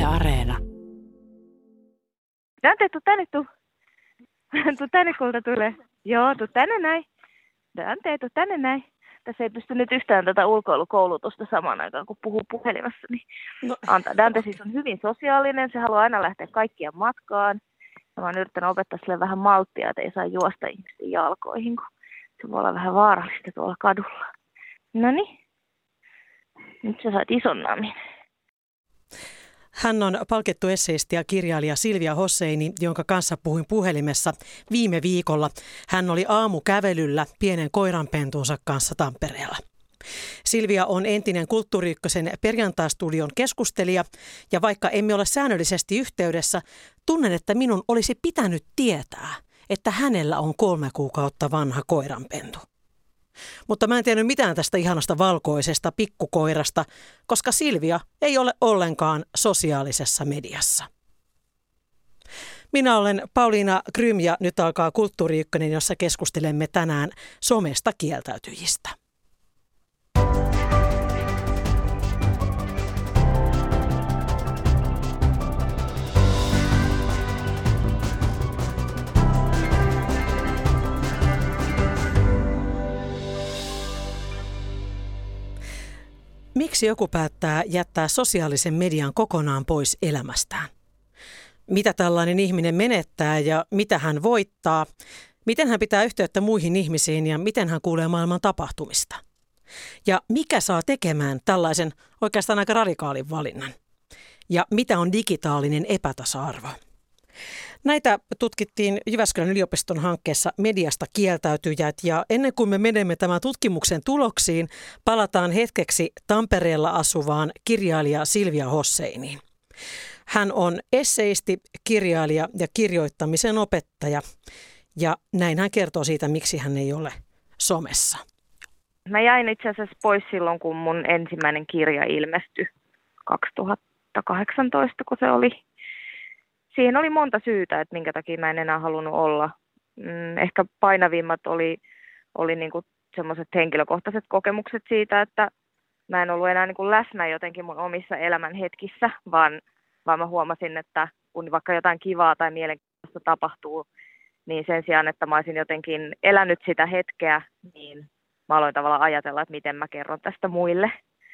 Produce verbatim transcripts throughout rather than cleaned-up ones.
Areena. Dante, tuu tänne, tuu. Tuu tänne, kulta tulee. Joo, tuu tänne näin. Dante, tuu tänne näin. Tässä ei pysty nyt yhtään tätä ulkoilukoulutusta samaan aikaan, kun puhuu puhelimessa. Niin No, anta. Dante siis on hyvin sosiaalinen, se haluaa aina lähteä kaikkien matkaan. Mä oon yrittänyt opettaa sille vähän malttia, että ei saa juosta ihmisten jalkoihin, kun se voi olla vähän vaarallista tuolla kadulla. Noniin. Nyt sä saat ison namin. Hän on palkittu esseisti ja kirjailija Silvia Hosseini, jonka kanssa puhuin puhelimessa viime viikolla. Hän oli aamukävelyllä pienen koiranpentunsa kanssa Tampereella. Silvia on entinen Kulttuuri Ykkösen perjantaistudion keskustelija, ja vaikka emme ole säännöllisesti yhteydessä, tunnen, että minun olisi pitänyt tietää, että hänellä on kolme kuukautta vanha koiranpentu. Mutta mä en tiennyt mitään tästä ihanasta valkoisesta pikkukoirasta, koska Silvia ei ole ollenkaan sosiaalisessa mediassa. Minä olen Pauliina Grym ja nyt alkaa Kulttuuri Ykkönen, jossa keskustelemme tänään somesta kieltäytyjistä. Miksi joku päättää jättää sosiaalisen median kokonaan pois elämästään? Mitä tällainen ihminen menettää ja mitä hän voittaa? Miten hän pitää yhteyttä muihin ihmisiin ja miten hän kuulee maailman tapahtumista? Ja mikä saa tekemään tällaisen oikeastaan aika radikaalin valinnan? Ja mitä on digitaalinen epätasa-arvo? Näitä tutkittiin Jyväskylän yliopiston hankkeessa Mediasta kieltäytyjät, ja ennen kuin me menemme tämän tutkimuksen tuloksiin, palataan hetkeksi Tampereella asuvaan kirjailija Silvia Hosseiniin. Hän on esseisti, kirjailija ja kirjoittamisen opettaja, ja näin hän kertoo siitä, miksi hän ei ole somessa. Mä jäin itse asiassa pois silloin, kun mun ensimmäinen kirja ilmestyi kaksituhattakahdeksantoista, kun se oli. Siihen oli monta syytä, että minkä takia mä en enää halunnut olla. Ehkä painavimmat oli, oli niinku semmoiset henkilökohtaiset kokemukset siitä, että mä en ollut enää niinku läsnä jotenkin mun omissa elämän hetkissä, vaan, vaan mä huomasin, että kun vaikka jotain kivaa tai mielenkiintoista tapahtuu, niin sen sijaan, että mä olisin jotenkin elänyt sitä hetkeä, niin mä aloin tavallaan ajatella, että miten mä kerron tästä muille.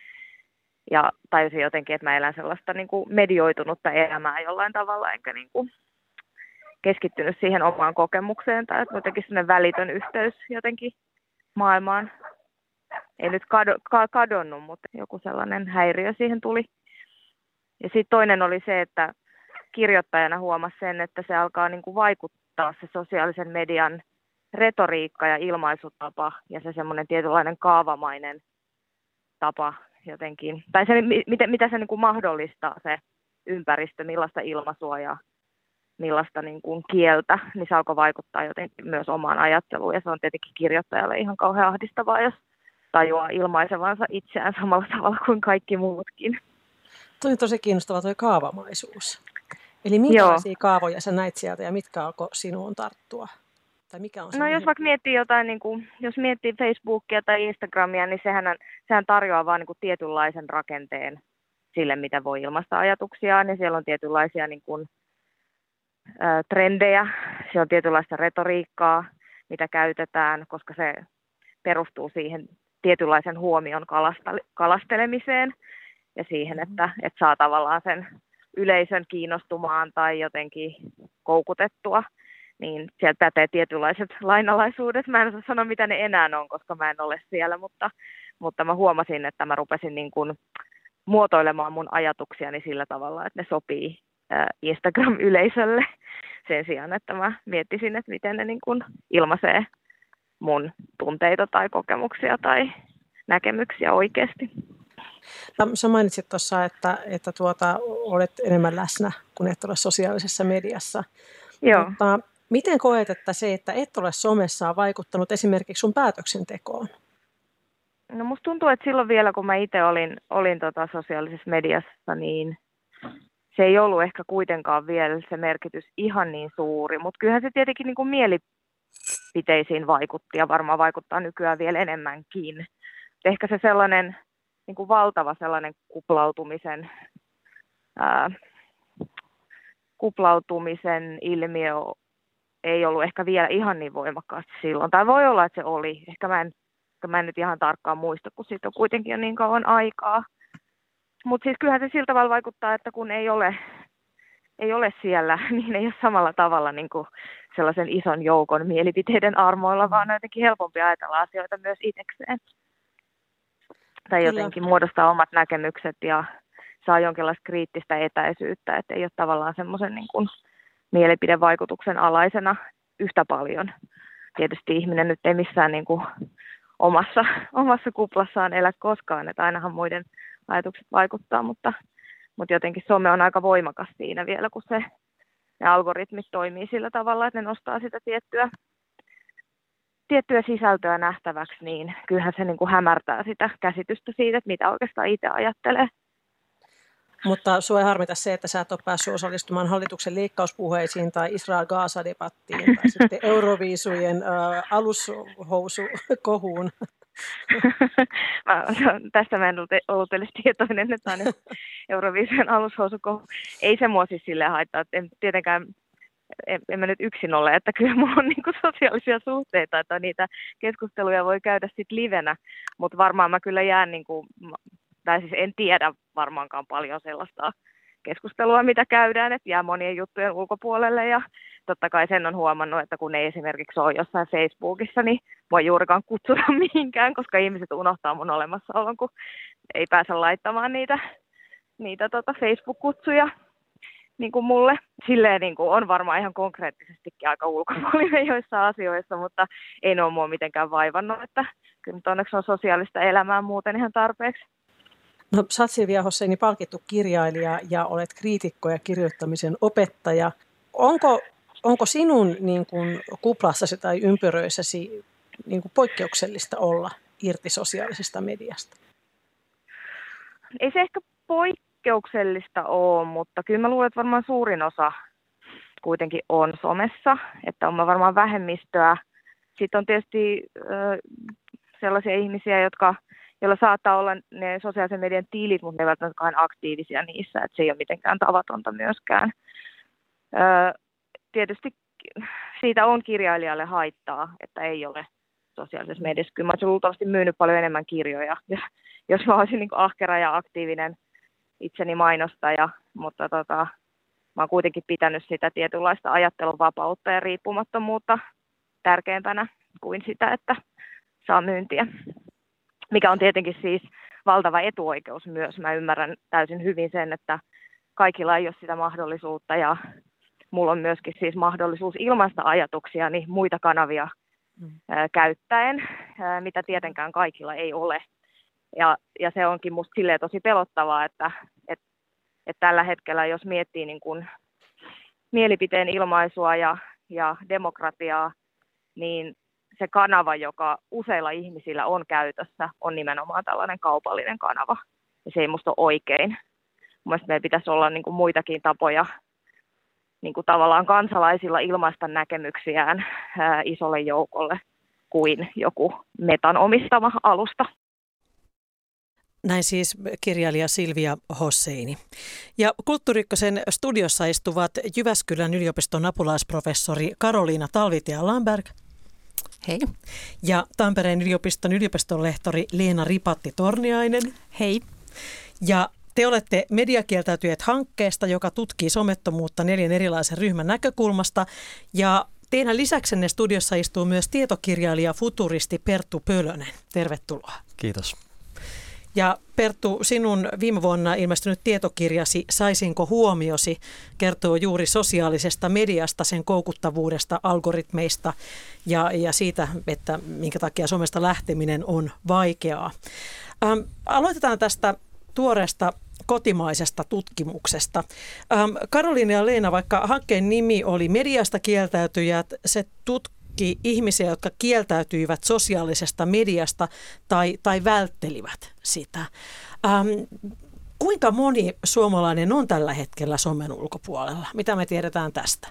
Ja tajusin jotenkin, että mä elän sellaista niin kuin medioitunutta elämää jollain tavalla, enkä niin kuin keskittynyt siihen omaan kokemukseen. Tai että jotenkin sellainen välitön yhteys jotenkin maailmaan. Ei nyt kado, ka, kadonnut, mutta joku sellainen häiriö siihen tuli. Ja sitten toinen oli se, että kirjoittajana huomasi sen, että se alkaa niin kuin vaikuttaa se sosiaalisen median retoriikka ja ilmaisutapa ja se semmoinen tietynlainen kaavamainen tapa jotenkin, tai se, mitä, mitä se niin kuin mahdollistaa se ympäristö, millaista ilmaisua ja millaista niin kuin kieltä, niin se alkoi vaikuttaa jotenkin myös omaan ajatteluun. Ja se on tietenkin kirjoittajalle ihan kauhean ahdistavaa, jos tajuaa ilmaisevansa itseään samalla tavalla kuin kaikki muutkin. Tuo on tosi kiinnostava tuo kaavamaisuus. Eli minkälaisia Joo. kaavoja sä näit sieltä ja mitkä alkoi sinuun tarttua? Tai mikä on no jos vaikka miettii jotain, niin kuin, jos miettii Facebookia tai Instagramia, niin sehän, sehän tarjoaa vain niin kuin tietynlaisen rakenteen sille, mitä voi ilmaista ajatuksiaan. Ja siellä on tietynlaisia niin kuin, ä, trendejä, siellä on tietynlaista retoriikkaa, mitä käytetään, koska se perustuu siihen tietynlaisen huomion kalastelemiseen ja siihen, että, että saa tavallaan sen yleisön kiinnostumaan tai jotenkin koukutettua. Niin sieltä pätee tietynlaiset lainalaisuudet. Mä en osaa sanoa, mitä ne enää on, koska mä en ole siellä, mutta, mutta mä huomasin, että mä rupesin niin kuin muotoilemaan mun ajatuksiani sillä tavalla, että ne sopii äh, Instagram-yleisölle sen sijaan, että mä miettisin, että miten ne niin kuin ilmaisee mun tunteita tai kokemuksia tai näkemyksiä oikeasti. Sä mainitsit tuossa, että, että tuota, olet enemmän läsnä, kun et ole sosiaalisessa mediassa. Joo. Mutta miten koet, että se, että et ole somessa, on vaikuttanut esimerkiksi sun päätöksentekoon? No musta tuntuu, että silloin vielä, kun mä itse olin, olin tota sosiaalisessa mediassa, niin se ei ollut ehkä kuitenkaan vielä se merkitys ihan niin suuri. Mutta kyllähän se tietenkin niin kuin mielipiteisiin vaikutti ja varmaan vaikuttaa nykyään vielä enemmänkin. Ehkä se sellainen niin kuin valtava sellainen kuplautumisen ää, kuplautumisen ilmiö ei ollut ehkä vielä ihan niin voimakkaasti silloin. Tai voi olla, että se oli. Ehkä mä en, ehkä mä en nyt ihan tarkkaan muista, kun siitä on kuitenkin jo niin kauan aikaa. Mutta siis kyllähän se sillä tavalla vaikuttaa, että kun ei ole, ei ole siellä, niin ei ole samalla tavalla niin kuin sellaisen ison joukon mielipiteiden armoilla, vaan on jotenkin helpompi ajatella asioita myös itsekseen. Tai Kyllä. jotenkin muodostaa omat näkemykset ja saa jonkinlaista kriittistä etäisyyttä, että ei ole tavallaan semmoisen niin kuin mielipidevaikutuksen alaisena yhtä paljon. Tietysti ihminen nyt ei missään niin kuin omassa, omassa kuplassaan elä koskaan, että ainahan muiden ajatukset vaikuttaa, mutta, mutta jotenkin some on aika voimakas siinä vielä, kun se, ne algoritmit toimii sillä tavalla, että ne nostaa sitä tiettyä, tiettyä sisältöä nähtäväksi, niin kyllähän se niin kuin hämärtää sitä käsitystä siitä, että mitä oikeastaan itse ajattelee. Mutta sua ei harmita se, että sä et ole päässyt osallistumaan hallituksen leikkauspuheisiin tai Israel-Gaza-debattiin tai sitten Euroviisujen äh, alushousukohuun. mä, tästä mä en ollut, ollut edes tietoinen, että on Euroviisujen alushousukohu. Ei se mua siis silleen haittaa, että en tietenkään en, en mä nyt yksin ole, että kyllä mulla on niinku sosiaalisia suhteita, että niitä keskusteluja voi käydä sitten livenä, mutta varmaan mä kyllä jään niinku, tai siis en tiedä varmaankaan paljon sellaista keskustelua, mitä käydään, että jää monien juttujen ulkopuolelle ja totta kai sen on huomannut, että kun ei esimerkiksi ole jossain Facebookissa, niin voi juurikaan kutsuta mihinkään, koska ihmiset unohtaa mun olemassaolon, kun ei pääse laittamaan niitä, niitä tota Facebook-kutsuja niin kuin mulle. Silleen niin kuin on varmaan ihan konkreettisestikin aika ulkopuolinen joissa asioissa, mutta ei ne ole mua mitenkään vaivannut, että kyllä nyt onneksi on sosiaalista elämää muuten ihan tarpeeksi. No, sä oot Silvia Hosseini palkittu kirjailija ja olet kriitikko ja kirjoittamisen opettaja. Onko, onko sinun niin kuin, kuplassasi tai ympyröissäsi niin kuin, poikkeuksellista olla irti sosiaalisesta mediasta? Ei se ehkä poikkeuksellista ole, mutta kyllä mä luulen, että varmaan suurin osa kuitenkin on somessa, että on varmaan vähemmistöä. Sitten on tietysti äh, sellaisia ihmisiä, jotka joilla saattaa olla ne sosiaalisen median tiilit, mutta ne eivät ole aktiivisia niissä, että se ei ole mitenkään tavatonta myöskään. Öö, tietysti siitä on kirjailijalle haittaa, että ei ole sosiaalisessa mediassa. Kyllä mä olisin luultavasti myynyt paljon enemmän kirjoja, jos mä olisin niin kuin ahkera ja aktiivinen itseni mainostaja, mutta tota, mä oon kuitenkin pitänyt sitä tietynlaista ajattelun vapautta ja riippumattomuutta tärkeämpänä kuin sitä, että saa myyntiä. Mikä on tietenkin siis valtava etuoikeus myös. Mä ymmärrän täysin hyvin sen, että kaikilla ei ole sitä mahdollisuutta ja mulla on myöskin siis mahdollisuus ilmaista ajatuksia niin muita kanavia mm. ää, käyttäen, ää, mitä tietenkään kaikilla ei ole. Ja, ja se onkin musta silleen tosi pelottavaa, että et, et tällä hetkellä jos miettii niin kun mielipiteen ilmaisua ja, ja demokratiaa, niin se kanava, joka useilla ihmisillä on käytössä, on nimenomaan tällainen kaupallinen kanava. Ja se ei musta ole oikein. Mielestäni meillä pitäisi olla niin kuin muitakin tapoja niin kuin tavallaan kansalaisilla ilmaista näkemyksiään ää, isolle joukolle kuin joku Metan omistama alusta. Näin siis kirjailija Silvia Hosseini. Ja Kulttuuri Ykkösen studiossa istuvat Jyväskylän yliopiston apulaisprofessori Karoliina Talvitie-Lamberg. Hei. Ja Tampereen yliopiston yliopistonlehtori Leena Ripatti-Torniainen. Hei. Ja te olette Mediakieltäytyjät hankkeesta, joka tutkii somettomuutta neljän erilaisen ryhmän näkökulmasta. Ja teidän lisäksenne studiossa istuu myös tietokirjailija futuristi Perttu Pölönen. Tervetuloa. Kiitos. Ja Perttu, sinun viime vuonna ilmestynyt tietokirjasi Saisinko huomiosi kertoo juuri sosiaalisesta mediasta, sen koukuttavuudesta, algoritmeista ja, ja siitä, että minkä takia somesta lähteminen on vaikeaa. Ähm, aloitetaan tästä tuoreesta kotimaisesta tutkimuksesta. Ähm, Karoliina ja Leena, vaikka hankkeen nimi oli Mediasta kieltäytyjät, se tutki ihmisiä, jotka kieltäytyivät sosiaalisesta mediasta tai, tai välttelivät sitä. Ähm, kuinka moni suomalainen on tällä hetkellä somen ulkopuolella? Mitä me tiedetään tästä?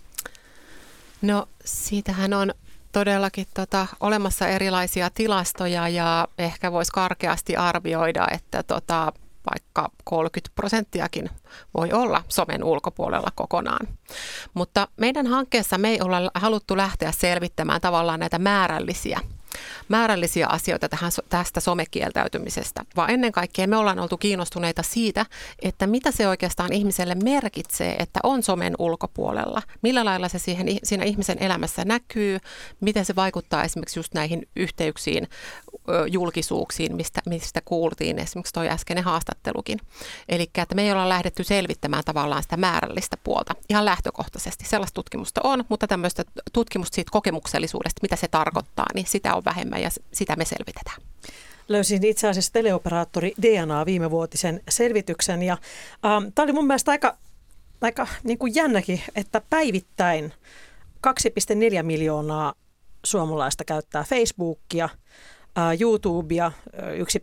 No siitähän on todellakin tota, olemassa erilaisia tilastoja ja ehkä voisi karkeasti arvioida, että tota, vaikka kolmekymmentä prosenttiakin voi olla somen ulkopuolella kokonaan. Mutta meidän hankkeessa me ei olla haluttu lähteä selvittämään tavallaan näitä määrällisiä määrällisiä asioita tähän, tästä somekieltäytymisestä, vaan ennen kaikkea me ollaan oltu kiinnostuneita siitä, että mitä se oikeastaan ihmiselle merkitsee, että on somen ulkopuolella, millä lailla se siihen, siinä ihmisen elämässä näkyy, miten se vaikuttaa esimerkiksi just näihin yhteyksiin, julkisuuksiin, mistä, mistä kuultiin esimerkiksi toi äskeinen haastattelukin. Eli että me ei olla lähdetty selvittämään tavallaan sitä määrällistä puolta ihan lähtökohtaisesti. Sellaista tutkimusta on, mutta tämmöistä tutkimusta siitä kokemuksellisuudesta, mitä se tarkoittaa, niin sitä on vähemmän ja sitä me selvitetään. Löysin itse asiassa teleoperaattori D N A viimevuotisen selvityksen ja ähm, tämä oli mun mielestä aika, aika niin kuin jännäkin, että päivittäin kaksi pilkku neljä miljoonaa suomalaista käyttää Facebookia, äh, YouTubea yksi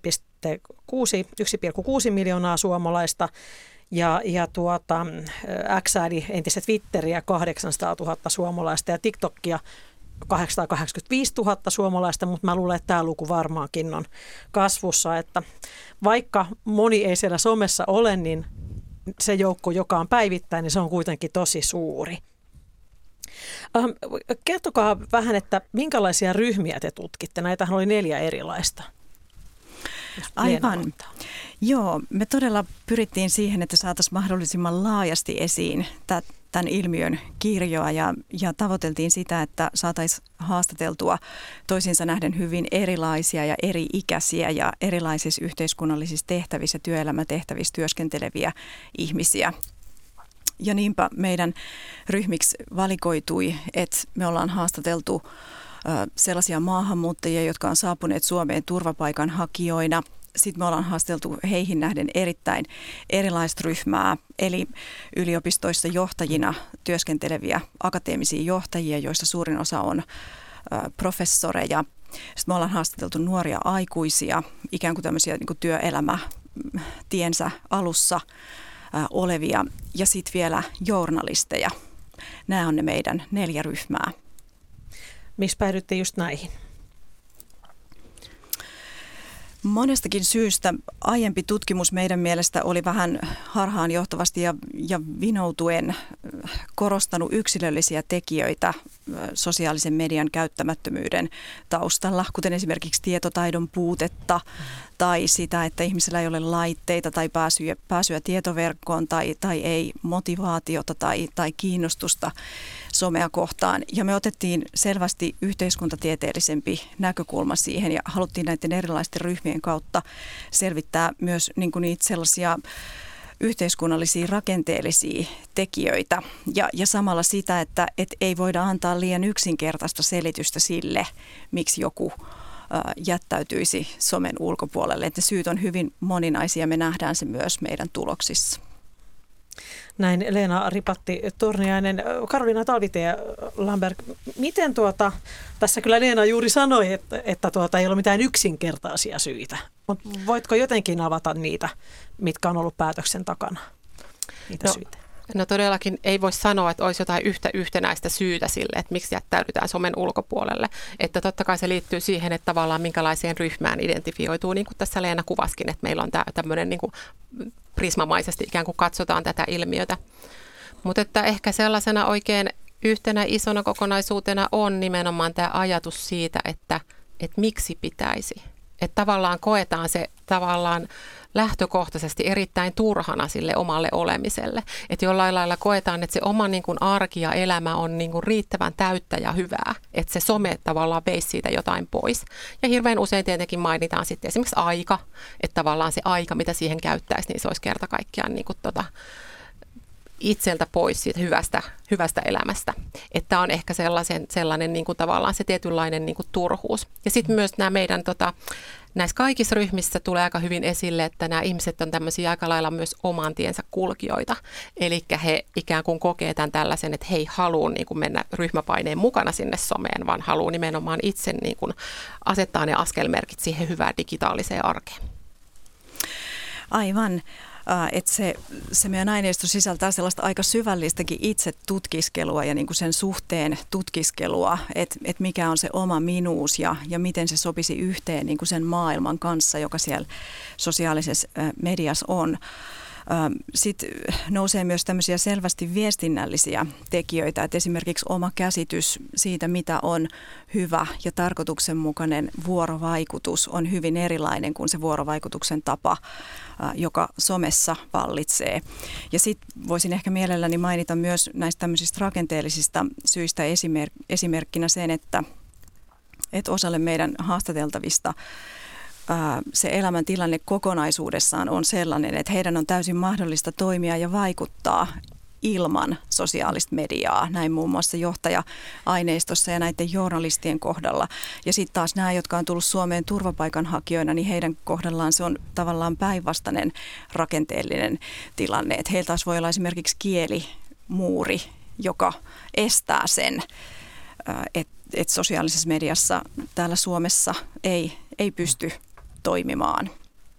pilkku kuusi miljoonaa suomalaista ja, ja tuota, X eli entistä Twitteriä kahdeksansataatuhatta suomalaista ja TikTokia kahdeksansataakahdeksankymmentäviisituhatta suomalaista, mutta mä luulen, että tämä luku varmaankin on kasvussa, että vaikka moni ei siellä somessa ole, niin se joukko, joka on päivittäin, niin se on kuitenkin tosi suuri. Ähm, kertokaa vähän, että minkälaisia ryhmiä te tutkitte? Näitähän oli neljä erilaista. Aivan. Joo, me todella pyrittiin siihen, että saataisiin mahdollisimman laajasti esiin tämän ilmiön kirjoa ja, ja tavoiteltiin sitä, että saataisiin haastateltua toisiinsa nähden hyvin erilaisia ja eri-ikäisiä ja erilaisissa yhteiskunnallisissa tehtävissä, työelämätehtävissä työskenteleviä ihmisiä. Ja niinpä meidän ryhmiksi valikoitui, että me ollaan haastateltu sellaisia maahanmuuttajia, jotka on saapuneet Suomeen turvapaikanhakijoina. Sitten me ollaan haasteltu heihin nähden erittäin erilaista ryhmää, eli yliopistoissa johtajina työskenteleviä akateemisia johtajia, joista suurin osa on professoreja. Sitten me ollaan haastateltu nuoria aikuisia, ikään kuin tämmöisiä niin kuin työelämätiensä alussa olevia, ja sitten vielä journalisteja. Nämä on ne meidän neljä ryhmää. Miksi päädytte just näihin? Monestakin syystä aiempi tutkimus meidän mielestä oli vähän harhaanjohtavasti ja, ja vinoutuen korostanut yksilöllisiä tekijöitä sosiaalisen median käyttämättömyyden taustalla, kuten esimerkiksi tietotaidon puutetta tai sitä, että ihmisellä ei ole laitteita tai pääsyä, pääsyä tietoverkkoon tai, tai ei motivaatiota tai, tai kiinnostusta somea kohtaan. Ja me otettiin selvästi yhteiskuntatieteellisempi näkökulma siihen ja haluttiin näiden erilaisten ryhmien kautta selvittää myös niin kuin niitä sellaisia yhteiskunnallisia rakenteellisia tekijöitä ja, ja samalla sitä, että et ei voida antaa liian yksinkertaista selitystä sille, miksi joku ä, jättäytyisi somen ulkopuolelle. Että ne syyt on hyvin moninaisia, me nähdään se myös meidän tuloksissa. Näin Leena Ripatti-Torniainen. Karoliina Talvitie Lamberg, miten tuota, tässä kyllä Leena juuri sanoi, että, että tuota, ei ole mitään yksinkertaisia syitä, mutta voitko jotenkin avata niitä, mitkä on ollut päätöksen takana, niitä no, syitä? No todellakin ei voi sanoa, että olisi jotain yhtä yhtenäistä syytä sille, että miksi jättäydytään somen ulkopuolelle. Että totta kai se liittyy siihen, että tavallaan minkälaiseen ryhmään identifioituu, niin kuin tässä Leena kuvaskin, että meillä on tämä tämmöinen niin kuin prismamaisesti ikään kuin katsotaan tätä ilmiötä. Mutta että ehkä sellaisena oikein yhtenä isona kokonaisuutena on nimenomaan tämä ajatus siitä, että, että miksi pitäisi. Että tavallaan koetaan se tavallaan lähtökohtaisesti erittäin turhana sille omalle olemiselle. Että jollain lailla koetaan, että se oma niin kuin arki ja elämä on niin kuin riittävän täyttä ja hyvää. Että se some tavallaan veisi siitä jotain pois. Ja hirveän usein tietenkin mainitaan sitten esimerkiksi aika. Että tavallaan se aika, mitä siihen käyttäisi, niin se olisi kerta kaikkiaan niin kuin tota, itseltä pois siitä hyvästä, hyvästä elämästä. Että on ehkä sellaisen, sellainen niin kuin tavallaan se tietynlainen niin kuin turhuus. Ja sitten myös nämä meidän, tota, näissä kaikissa ryhmissä tulee aika hyvin esille, että nämä ihmiset on tämmöisiä aika lailla myös oman tiensä kulkijoita. Eli he ikään kuin kokee tämän tällaisen, että he ei halua niin kuin mennä ryhmäpaineen mukana sinne someen, vaan haluaa nimenomaan itse niin kuin asettaa ne askelmerkit siihen hyvään digitaaliseen arkeen. Aivan. että se, se meidän aineisto sisältää sellaista aika syvällistäkin itse tutkiskelua ja niin kuin sen suhteen tutkiskelua, että, että mikä on se oma minuus ja, ja miten se sopisi yhteen niin kuin sen maailman kanssa, joka siellä sosiaalisessa mediassa on. Sitten nousee myös tämmöisiä selvästi viestinnällisiä tekijöitä, että esimerkiksi oma käsitys siitä, mitä on hyvä ja tarkoituksenmukainen vuorovaikutus, on hyvin erilainen kuin se vuorovaikutuksen tapa, joka somessa vallitsee. Ja sitten voisin ehkä mielelläni mainita myös näistä tämmöisistä rakenteellisista syistä esimerk- esimerkkinä sen, että, että osalle meidän haastateltavista se elämäntilanne kokonaisuudessaan on sellainen, että heidän on täysin mahdollista toimia ja vaikuttaa ilman sosiaalista mediaa. Näin muun muassa johtaja-aineistossa ja näiden journalistien kohdalla. Ja sitten taas nämä, jotka on tullut Suomeen turvapaikanhakijoina, niin heidän kohdallaan se on tavallaan päinvastainen rakenteellinen tilanne. Että heillä taas voi olla esimerkiksi kielimuuri, joka estää sen, että et sosiaalisessa mediassa täällä Suomessa ei, ei pysty toimimaan.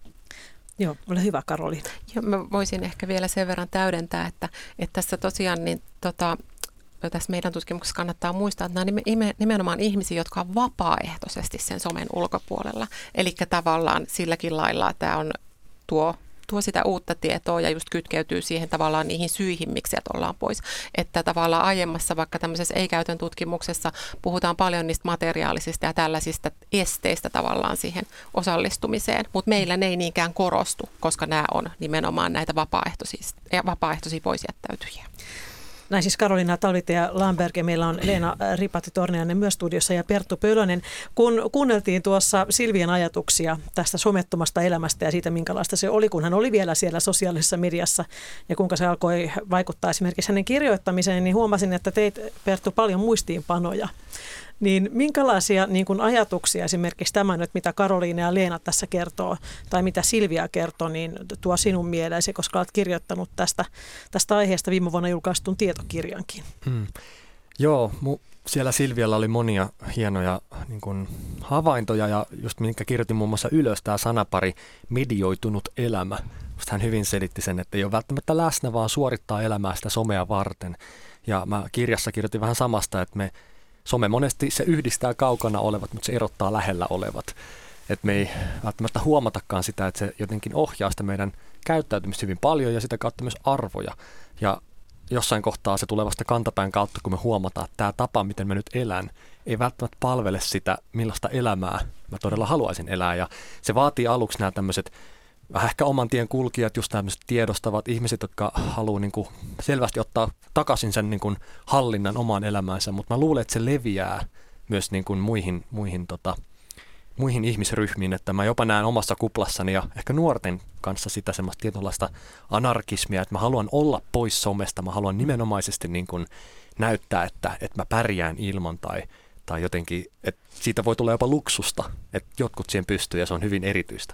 Joo, ole hyvä, Karoliina. Joo, mä voisin ehkä vielä sen verran täydentää, että, että tässä tosiaan niin, tota, tässä meidän tutkimuksessa kannattaa muistaa, että nämä on nimenomaan ihmisiä, jotka on vapaaehtoisesti sen somen ulkopuolella. Eli tavallaan silläkin lailla tämä on tuo tuo sitä uutta tietoa ja just kytkeytyy siihen tavallaan niihin syihin, miksi sieltä ollaan pois. Että tavallaan aiemmassa vaikka tämmöisessä ei-käytön tutkimuksessa puhutaan paljon niistä materiaalisista ja tällaisista esteistä tavallaan siihen osallistumiseen, mutta meillä ne ei niinkään korostu, koska nämä on nimenomaan näitä vapaaehtoisia, vapaaehtoisia poisjättäytyjiä. Näin siis Karoliina Talvitie ja Lamberg, ja meillä on Leena Ripatti-Torniainen myös studiossa ja Perttu Pölönen. Kun kuunneltiin tuossa Silvian ajatuksia tästä somettomasta elämästä ja siitä, minkälaista se oli, kun hän oli vielä siellä sosiaalisessa mediassa ja kuinka se alkoi vaikuttaa esimerkiksi hänen kirjoittamiseen, niin huomasin, että teit, Perttu, paljon muistiinpanoja. Niin minkälaisia niin kuin ajatuksia esimerkiksi tämä nyt, mitä Karoliina ja Leena tässä kertoo, tai mitä Silvia kertoo, niin tuo sinun mieleesi, koska olet kirjoittanut tästä, tästä aiheesta viime vuonna julkaistun tietokirjankin. Hmm. Joo, mu, siellä Silvialla oli monia hienoja niin kuin havaintoja, ja just minkä kirjoitin muun muassa ylös tämä sanapari medioitunut elämä. Just hän hyvin selitti sen, että ei ole välttämättä läsnä, vaan suorittaa elämää sitä somea varten. Ja mä kirjassa kirjoitin vähän samasta, että me some monesti se yhdistää kaukana olevat, mutta se erottaa lähellä olevat. Että me ei välttämättä huomatakaan sitä, että se jotenkin ohjaa sitä meidän käyttäytymistä hyvin paljon ja sitä kautta myös arvoja. Ja jossain kohtaa se tulee vasta kantapään kautta, kun me huomataan, että tämä tapa, miten mä nyt elän, ei välttämättä palvele sitä, millaista elämää mä todella haluaisin elää. Ja se vaatii aluksi nämä tämmöiset vähän ehkä oman tien kulkijat, just tämmöiset tiedostavat ihmiset, jotka haluaa niin kuin selvästi ottaa takaisin sen niin kuin hallinnan omaan elämäänsä, mutta mä luulen, että se leviää myös niin kuin muihin, muihin, tota, muihin ihmisryhmiin, että mä jopa näen omassa kuplassani ja ehkä nuorten kanssa sitä semmoista tietynlaista anarkismia, että mä haluan olla pois somesta, mä haluan nimenomaisesti niin kuin näyttää, että, että mä pärjään ilman tai, tai jotenkin, että siitä voi tulla jopa luksusta, että jotkut siihen pystyy ja se on hyvin erityistä.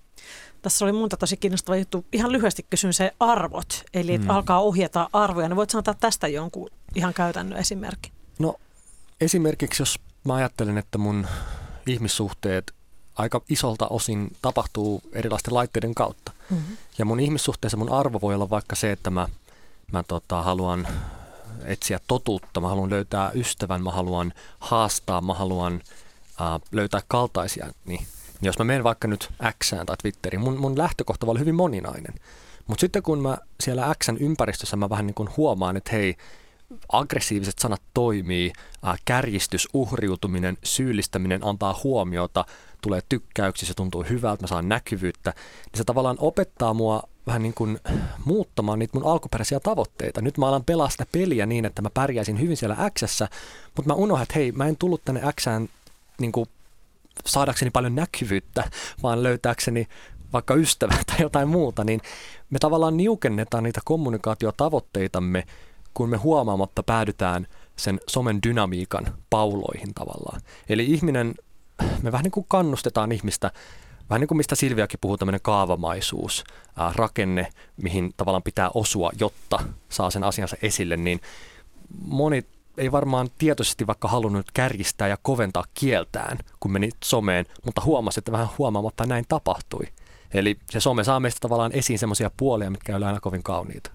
Tässä oli monta tosi kiinnostava juttu. Ihan lyhyesti kysyn se arvot, eli että mm. alkaa ohjata arvoja. No voit sanoa tästä jonkun ihan käytännön esimerkki? No esimerkiksi jos mä ajattelen, että mun ihmissuhteet aika isolta osin tapahtuu erilaisten laitteiden kautta. Mm-hmm. Ja mun ihmissuhteessa mun arvo voi olla vaikka se, että mä, mä tota, haluan etsiä totuutta, mä haluan löytää ystävän, mä haluan haastaa, mä haluan äh, löytää kaltaisia, niin jos mä menen vaikka nyt Xään tai Twitteriin, mun, mun lähtökohta voi olla hyvin moninainen. Mutta sitten kun mä siellä Xän ympäristössä mä vähän niin kuin huomaan, että hei, aggressiiviset sanat toimii, äh, kärjistys, uhriutuminen, syyllistäminen antaa huomiota, tulee tykkäyksiä, se tuntuu hyvältä, mä saan näkyvyyttä, niin se tavallaan opettaa mua vähän niin kuin muuttamaan niitä mun alkuperäisiä tavoitteita. Nyt mä alan pelaa sitä peliä niin, että mä pärjäisin hyvin siellä Xässä, mutta mä unohdan, että hei, mä en tullut tänne Xään niin kuin saadakseni paljon näkyvyyttä, vaan löytääkseni vaikka ystävää tai jotain muuta, niin me tavallaan niukennetaan niitä kommunikaatiotavoitteitamme, kun me huomaamatta päädytään sen somen dynamiikan pauloihin tavallaan. Eli ihminen, me vähän niin kuin kannustetaan ihmistä, vähän niin kuin mistä Silviakin puhuu, tämmöinen kaavamaisuus, ää, rakenne, mihin tavallaan pitää osua, jotta saa sen asiansa esille, niin moni ei varmaan tietoisesti vaikka halunnut kärjistää ja koventaa kieltään, kun meni someen, mutta huomasi, että vähän huomaamatta näin tapahtui. Eli se some saa meistä tavallaan esiin semmoisia puolia, mitkä ei ole aina kovin kauniita.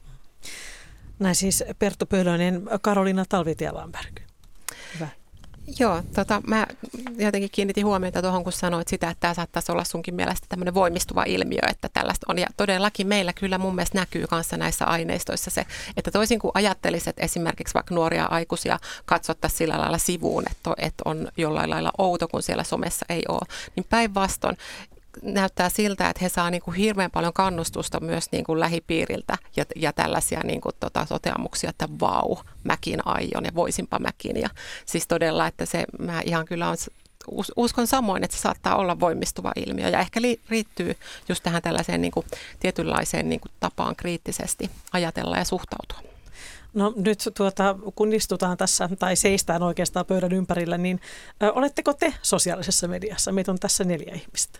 Näin siis Perttu Pölönen, Karoliina Talvitie-Lamberg. Hyvä. Joo, tota, mä jotenkin kiinnitin huomiota tuohon, kun sanoit sitä, että tämä saattaisi olla sunkin mielestä tämmöinen voimistuva ilmiö, että tällaista on. Ja todellakin meillä kyllä mun mielestä näkyy kanssa näissä aineistoissa se, että toisin kuin ajattelisit, että esimerkiksi vaikka nuoria aikuisia katsottaisiin sillä lailla sivuun, että, että on jollain lailla outo, kun siellä somessa ei ole, niin päinvastoin näyttää siltä, että he saa niin kuin hirveän paljon kannustusta myös niin kuin lähipiiriltä ja, ja tällaisia niin kuin tota, toteamuksia, että vau, mäkin aion ja voisinpa mäkin. Ja siis todella, että se mä ihan kyllä on, uskon samoin, että se saattaa olla voimistuva ilmiö ja ehkä li, riittyy just tähän tällaiseen niin kuin tietynlaiseen niin kuin tapaan kriittisesti ajatella ja suhtautua. No nyt tuota, kun istutaan tässä tai seistään oikeastaan pöydän ympärillä, niin ö, oletteko te sosiaalisessa mediassa? Meitä on tässä neljä ihmistä.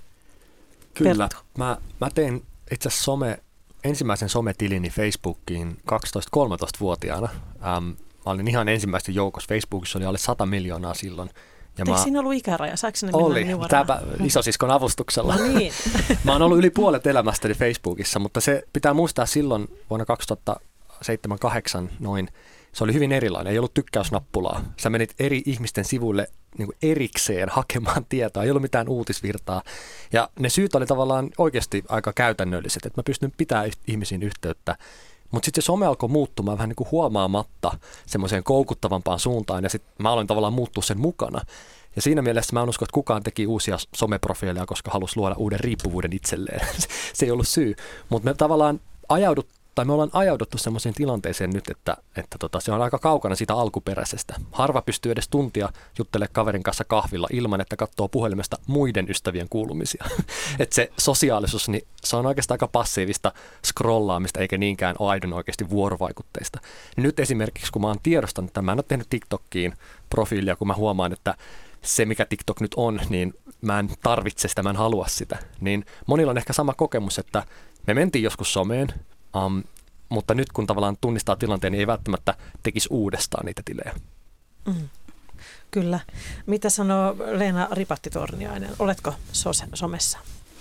Kyllä. Mä, mä tein itse asiassa some, ensimmäisen sometilini Facebookiin kaksitoista-kolmetoista-vuotiaana. Ähm, mä olin ihan ensimmäisten joukossa. Facebookissa oli alle sata miljoonaa silloin. Ja eikö mä... siinä ollut ikäraja? Saiko sinne mennä oli, nuoraan? Oli, isosiskon avustuksella. No niin. Mä oon ollut yli puolet elämästäni Facebookissa, mutta se pitää muistaa silloin vuonna kaksituhattaseitsemän kahdeksan noin. Se oli hyvin erilainen, ei ollut tykkäysnappulaa. Sä menit eri ihmisten sivuille niin kuin erikseen hakemaan tietoa, ei ollut mitään uutisvirtaa. Ja ne syyt oli tavallaan oikeasti aika käytännölliset, että mä pystyn pitämään ihmisiin yhteyttä. Mutta sitten se some alkoi muuttumaan vähän niin kuin huomaamatta semmoiseen koukuttavampaan suuntaan, ja sitten mä aloin tavallaan muuttua sen mukana. Ja siinä mielessä mä en usko, että kukaan teki uusia someprofiileja, koska halusi luoda uuden riippuvuuden itselleen. Se ei ollut syy, mutta me tavallaan ajaudut Tai me ollaan ajauduttu semmoiseen tilanteeseen nyt, että, että tota, se on aika kaukana siitä alkuperäisestä. Harva pystyy edes tuntia juttelemaan kaverin kanssa kahvilla ilman, että katsoo puhelimesta muiden ystävien kuulumisia. Että se sosiaalisuus, niin se on oikeastaan aika passiivista scrollaamista, eikä niinkään ole aidon oikeasti vuorovaikutteista. Nyt esimerkiksi, kun mä oon tiedostanut, että mä en ole tehnyt TikTokiin profiilia, kun mä huomaan, että se, mikä TikTok nyt on, niin mä en tarvitse sitä, mä en halua sitä. Niin monilla on ehkä sama kokemus, että me mentiin joskus someen, Um, mutta nyt kun tavallaan tunnistaa tilanteen, niin ei välttämättä tekisi uudestaan niitä tilejä. Mm. Kyllä. Mitä sanoo Leena Ripatti-Torniainen? Oletko so- somessa?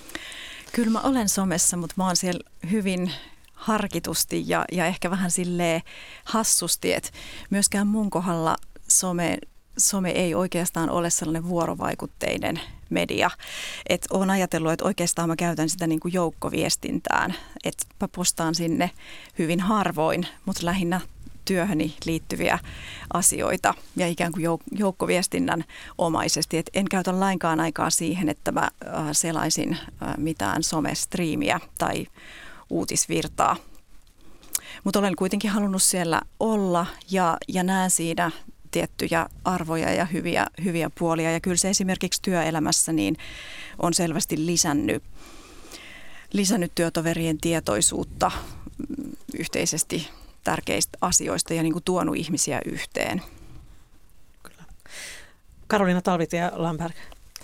Kyllä mä olen somessa, mutta mä oon siellä hyvin harkitusti ja, ja ehkä vähän silleen hassusti, että myöskään mun kohdalla some, some ei oikeastaan ole sellainen vuorovaikutteinen media. Että olen ajatellut, että oikeastaan mä käytän sitä niin kuin joukkoviestintään. Että mä postaan sinne hyvin harvoin, mutta lähinnä työhöni liittyviä asioita ja ikään kuin jouk- joukkoviestinnän omaisesti. Et en käytä lainkaan aikaa siihen, että mä äh, selaisin äh, mitään somestriimiä tai uutisvirtaa. Mutta olen kuitenkin halunnut siellä olla ja, ja näen siinä tiettyjä arvoja ja hyviä, hyviä puolia. Ja kyllä se esimerkiksi työelämässä niin on selvästi lisännyt, lisännyt työtoverien tietoisuutta yhteisesti tärkeistä asioista ja niin kuin tuonut ihmisiä yhteen. Kyllä. Karoliina Talvitie-Lamberg.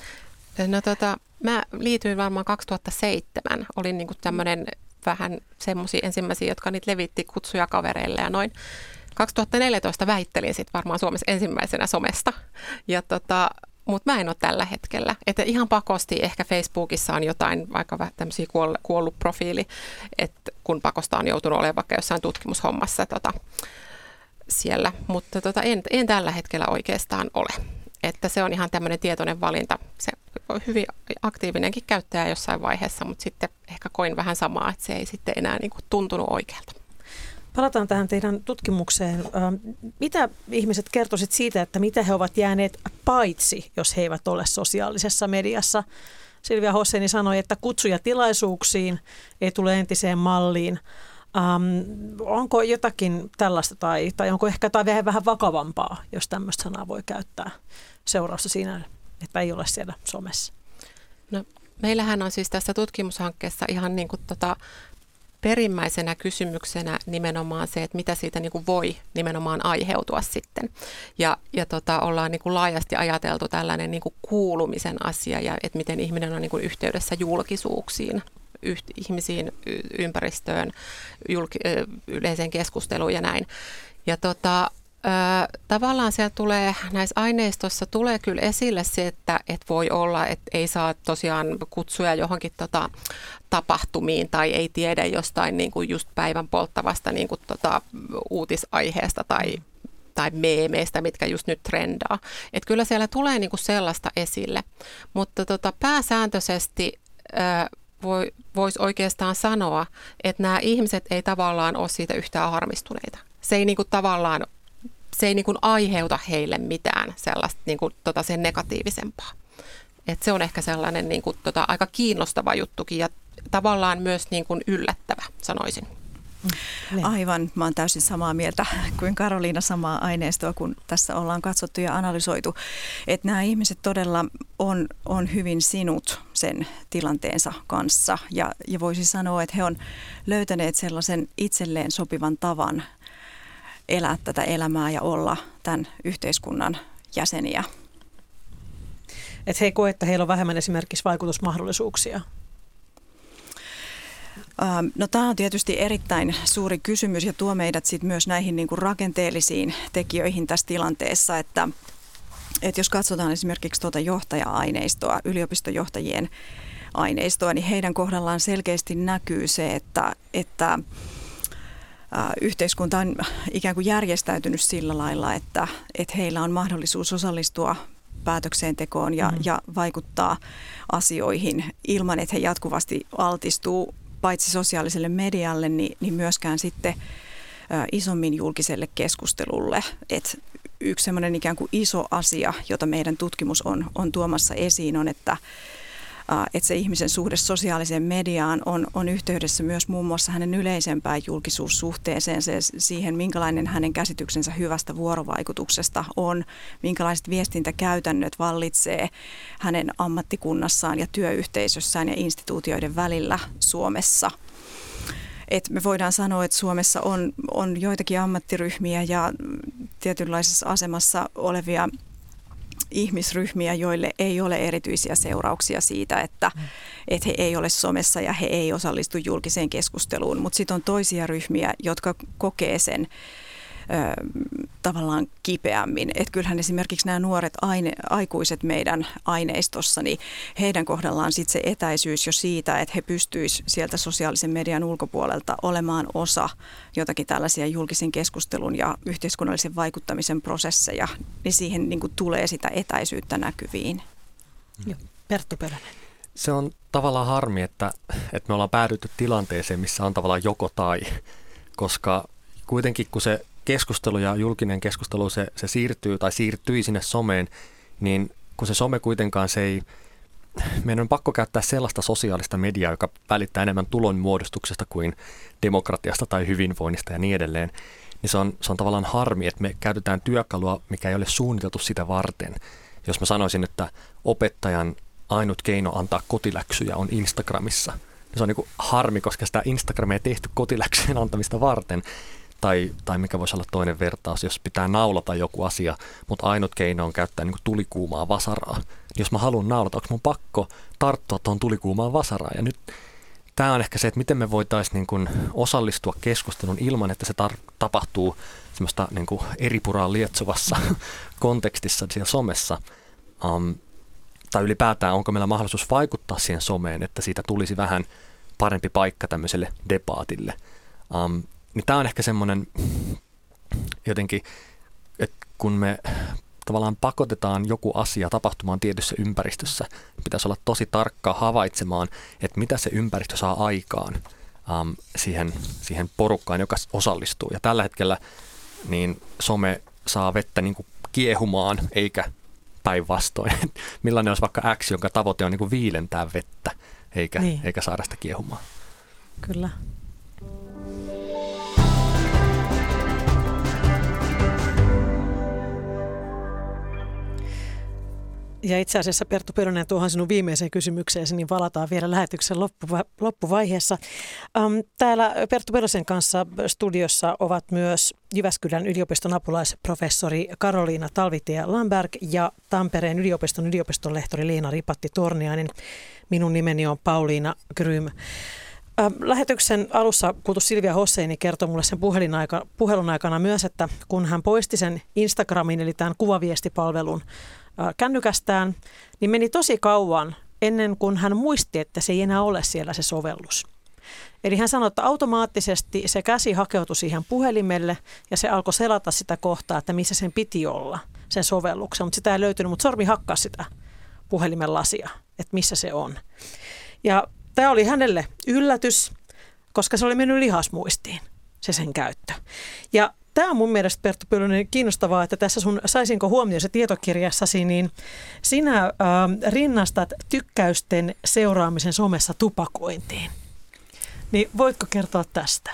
No tota, mä liityin varmaan kaksituhattaseitsemän. Olin niin kuin tämmöinen vähän semmoisia ensimmäisiä, jotka niitä levitti kutsuja kavereille ja noin. kaksituhattaneljätoista väittelin sitten varmaan Suomessa ensimmäisenä somesta, ja tota, mutta mä en ole tällä hetkellä. Että ihan pakosti ehkä Facebookissa on jotain vaikka tämmöisiä kuoll, kuollut profiili, että kun pakosta on joutunut olemaan vaikka jossain tutkimushommassa tota, siellä, mutta tota, en, en tällä hetkellä oikeastaan ole. Että se on ihan tämmöinen tietoinen valinta. Se on hyvin aktiivinenkin käyttäjä jossain vaiheessa, mutta sitten ehkä koin vähän samaa, että se ei sitten enää niin kuin tuntunut oikealta. Palataan tähän teidän tutkimukseen. Mitä ihmiset kertoisit siitä, että mitä he ovat jääneet paitsi, jos he eivät ole sosiaalisessa mediassa? Silvia Hosseni sanoi, että kutsuja tilaisuuksiin ei tule entiseen malliin. Um, onko jotakin tällaista tai, tai onko ehkä jotain vähän vakavampaa, jos tämmöistä sanaa voi käyttää seurausta siinä, että ei ole siellä somessa? No, meillähän on siis tässä tutkimushankkeessa ihan niin kuin tota perimmäisenä kysymyksenä nimenomaan se, että mitä siitä niin kuin voi nimenomaan aiheutua sitten. Ja, ja tota, ollaan niin kuin laajasti ajateltu tällainen niin kuin kuulumisen asia ja että miten ihminen on niin kuin yhteydessä julkisuuksiin, yht, ihmisiin, ympäristöön, julki, yleiseen keskusteluun ja näin. Ja tota, Öö, tavallaan siellä tulee, näissä aineistossa tulee kyllä esille se, että, että voi olla, että ei saa tosiaan kutsuja johonkin tota, tapahtumiin tai ei tiedä jostain niin kuin just päivän polttavasta niin kuin, tota, uutisaiheesta tai, tai meemeistä, mitkä just nyt trendaa. Että kyllä siellä tulee niin kuin sellaista esille, mutta tota, pääsääntöisesti öö, voi, voisi oikeastaan sanoa, että nämä ihmiset ei tavallaan ole siitä yhtään harmistuneita. Se ei niin kuin tavallaan Se ei niin kuin aiheuta heille mitään sellaista niin kuin, tota, sen negatiivisempaa. Et se on ehkä sellainen niin kuin, tota, aika kiinnostava juttukin ja tavallaan myös niin kuin yllättävä, sanoisin. Aivan, mä oon täysin samaa mieltä kuin Karoliina, samaa aineistoa, kun tässä ollaan katsottu ja analysoitu. Että nämä ihmiset todella on, on hyvin sinut sen tilanteensa kanssa ja, ja voisi sanoa, että he on löytäneet sellaisen itselleen sopivan tavan elää tätä elämää ja olla tämän yhteiskunnan jäseniä. Että he ei koe, että heillä on vähemmän esimerkiksi vaikutusmahdollisuuksia? No tämä on tietysti erittäin suuri kysymys ja tuo meidät sit myös näihin niin kuin rakenteellisiin tekijöihin tässä tilanteessa, että, että jos katsotaan esimerkiksi tuota johtaja-aineistoa, yliopistojohtajien aineistoa, niin heidän kohdallaan selkeästi näkyy se, että, että yhteiskunta on ikään kuin järjestäytynyt sillä lailla, että, että heillä on mahdollisuus osallistua päätöksentekoon ja, mm. ja vaikuttaa asioihin ilman, että he jatkuvasti altistuu paitsi sosiaaliselle medialle, niin, niin myöskään sitten ä, isommin julkiselle keskustelulle. Et yksi semmoinen ikään kuin iso asia, jota meidän tutkimus on, on tuomassa esiin, on, että että se ihmisen suhde sosiaaliseen mediaan on, on yhteydessä myös muun muassa hänen yleisempään julkisuussuhteeseen, se, siihen minkälainen hänen käsityksensä hyvästä vuorovaikutuksesta on, minkälaiset viestintäkäytännöt vallitsee hänen ammattikunnassaan ja työyhteisössään ja instituutioiden välillä Suomessa. Et me voidaan sanoa, että Suomessa on, on joitakin ammattiryhmiä ja tietynlaisessa asemassa olevia ihmisryhmiä, joille ei ole erityisiä seurauksia siitä, että, että he ei ole somessa ja he ei osallistu julkiseen keskusteluun. Mutta sitten on toisia ryhmiä, jotka kokee sen ö, tavallaan kipeämmin. Että kyllähän esimerkiksi nämä nuoret aine, aikuiset meidän aineistossa, niin heidän kohdallaan sitten se etäisyys jo siitä, että he pystyisivät sieltä sosiaalisen median ulkopuolelta olemaan osa jotakin tällaisia julkisen keskustelun ja yhteiskunnallisen vaikuttamisen prosesseja, niin siihen niin kuin tulee sitä etäisyyttä näkyviin. Joo. Perttu Pölönen. Se on tavallaan harmi, että, että me ollaan päädytty tilanteeseen, missä on tavallaan joko tai, koska kuitenkin kun se keskustelu ja julkinen keskustelu se, se siirtyy tai siirtyi sinne someen, niin kun se some kuitenkaan se ei, meidän on pakko käyttää sellaista sosiaalista mediaa, joka välittää enemmän tulonmuodostuksesta kuin demokratiasta tai hyvinvoinnista ja niin edelleen, niin se on, se on tavallaan harmi, että me käytetään työkalua, mikä ei ole suunniteltu sitä varten. Jos mä sanoisin, että opettajan ainut keino antaa kotiläksyjä on Instagramissa, niin se on niin kuin harmi, koska sitä Instagramia ei tehty kotiläksyjen antamista varten. Tai, tai mikä voisi olla toinen vertaus, jos pitää naulata joku asia, mutta ainut keino on käyttää niin kuin tulikuumaa vasaraa. Jos mä haluan naulata, onko mun pakko tarttua tuon tulikuumaan vasaraan? Ja nyt tämä on ehkä se, että miten me voitaisiin niin kuin osallistua keskusteluun ilman, että se tar- tapahtuu semmoista niin kuin eripuraan lietsuvassa kontekstissa siellä somessa. Um, tai ylipäätään, onko meillä mahdollisuus vaikuttaa siihen someen, että siitä tulisi vähän parempi paikka tämmöiselle debaatille. Um, Niin tämä on ehkä semmoinen jotenkin, että kun me tavallaan pakotetaan joku asia tapahtumaan tietyssä ympäristössä, niin pitäisi olla tosi tarkkaa havaitsemaan, että mitä se ympäristö saa aikaan um, siihen, siihen porukkaan, joka osallistuu. Ja tällä hetkellä niin some saa vettä niin kuin kiehumaan, eikä päinvastoin. Millainen olisi vaikka X, jonka tavoite on niin kuin viilentää vettä, eikä, niin. eikä saada sitä kiehumaan. Kyllä. Ja itse asiassa Perttu Pölönen, tuohon sinun viimeiseen kysymykseesi, niin valataan vielä lähetyksen loppuva- loppuvaiheessa. Ähm, täällä Perttu Pölösen kanssa studiossa ovat myös Jyväskylän yliopiston apulaisprofessori Karoliina Talvitie-Lamberg ja Tampereen yliopiston yliopistonlehtori Leena Ripatti-Torniainen. Minun nimeni on Pauliina Grym. Lähetyksen alussa kuultu Silvia Hosseini kertoi mulle sen puhelinaika, puhelun aikana myös, että kun hän poisti sen Instagramin, eli tämän kuvaviestipalvelun kännykästään, niin meni tosi kauan ennen kuin hän muisti, että se ei enää ole siellä se sovellus. Eli hän sanoi, että automaattisesti se käsi hakeutui siihen puhelimelle ja se alkoi selata sitä kohtaa, että missä sen piti olla, sen sovelluksen, mutta sitä ei löytynyt, mutta sormi hakkasi sitä puhelimen lasia, että missä se on. Ja tämä oli hänelle yllätys, koska se oli mennyt lihasmuistiin, se sen käyttö. Ja tämä on mun mielestä, Perttu Pylönen, kiinnostavaa, että tässä sun Saisinko huomioon se tietokirjassasi, niin sinä äh, rinnastat tykkäysten seuraamisen somessa tupakointiin. Niin voitko kertoa tästä?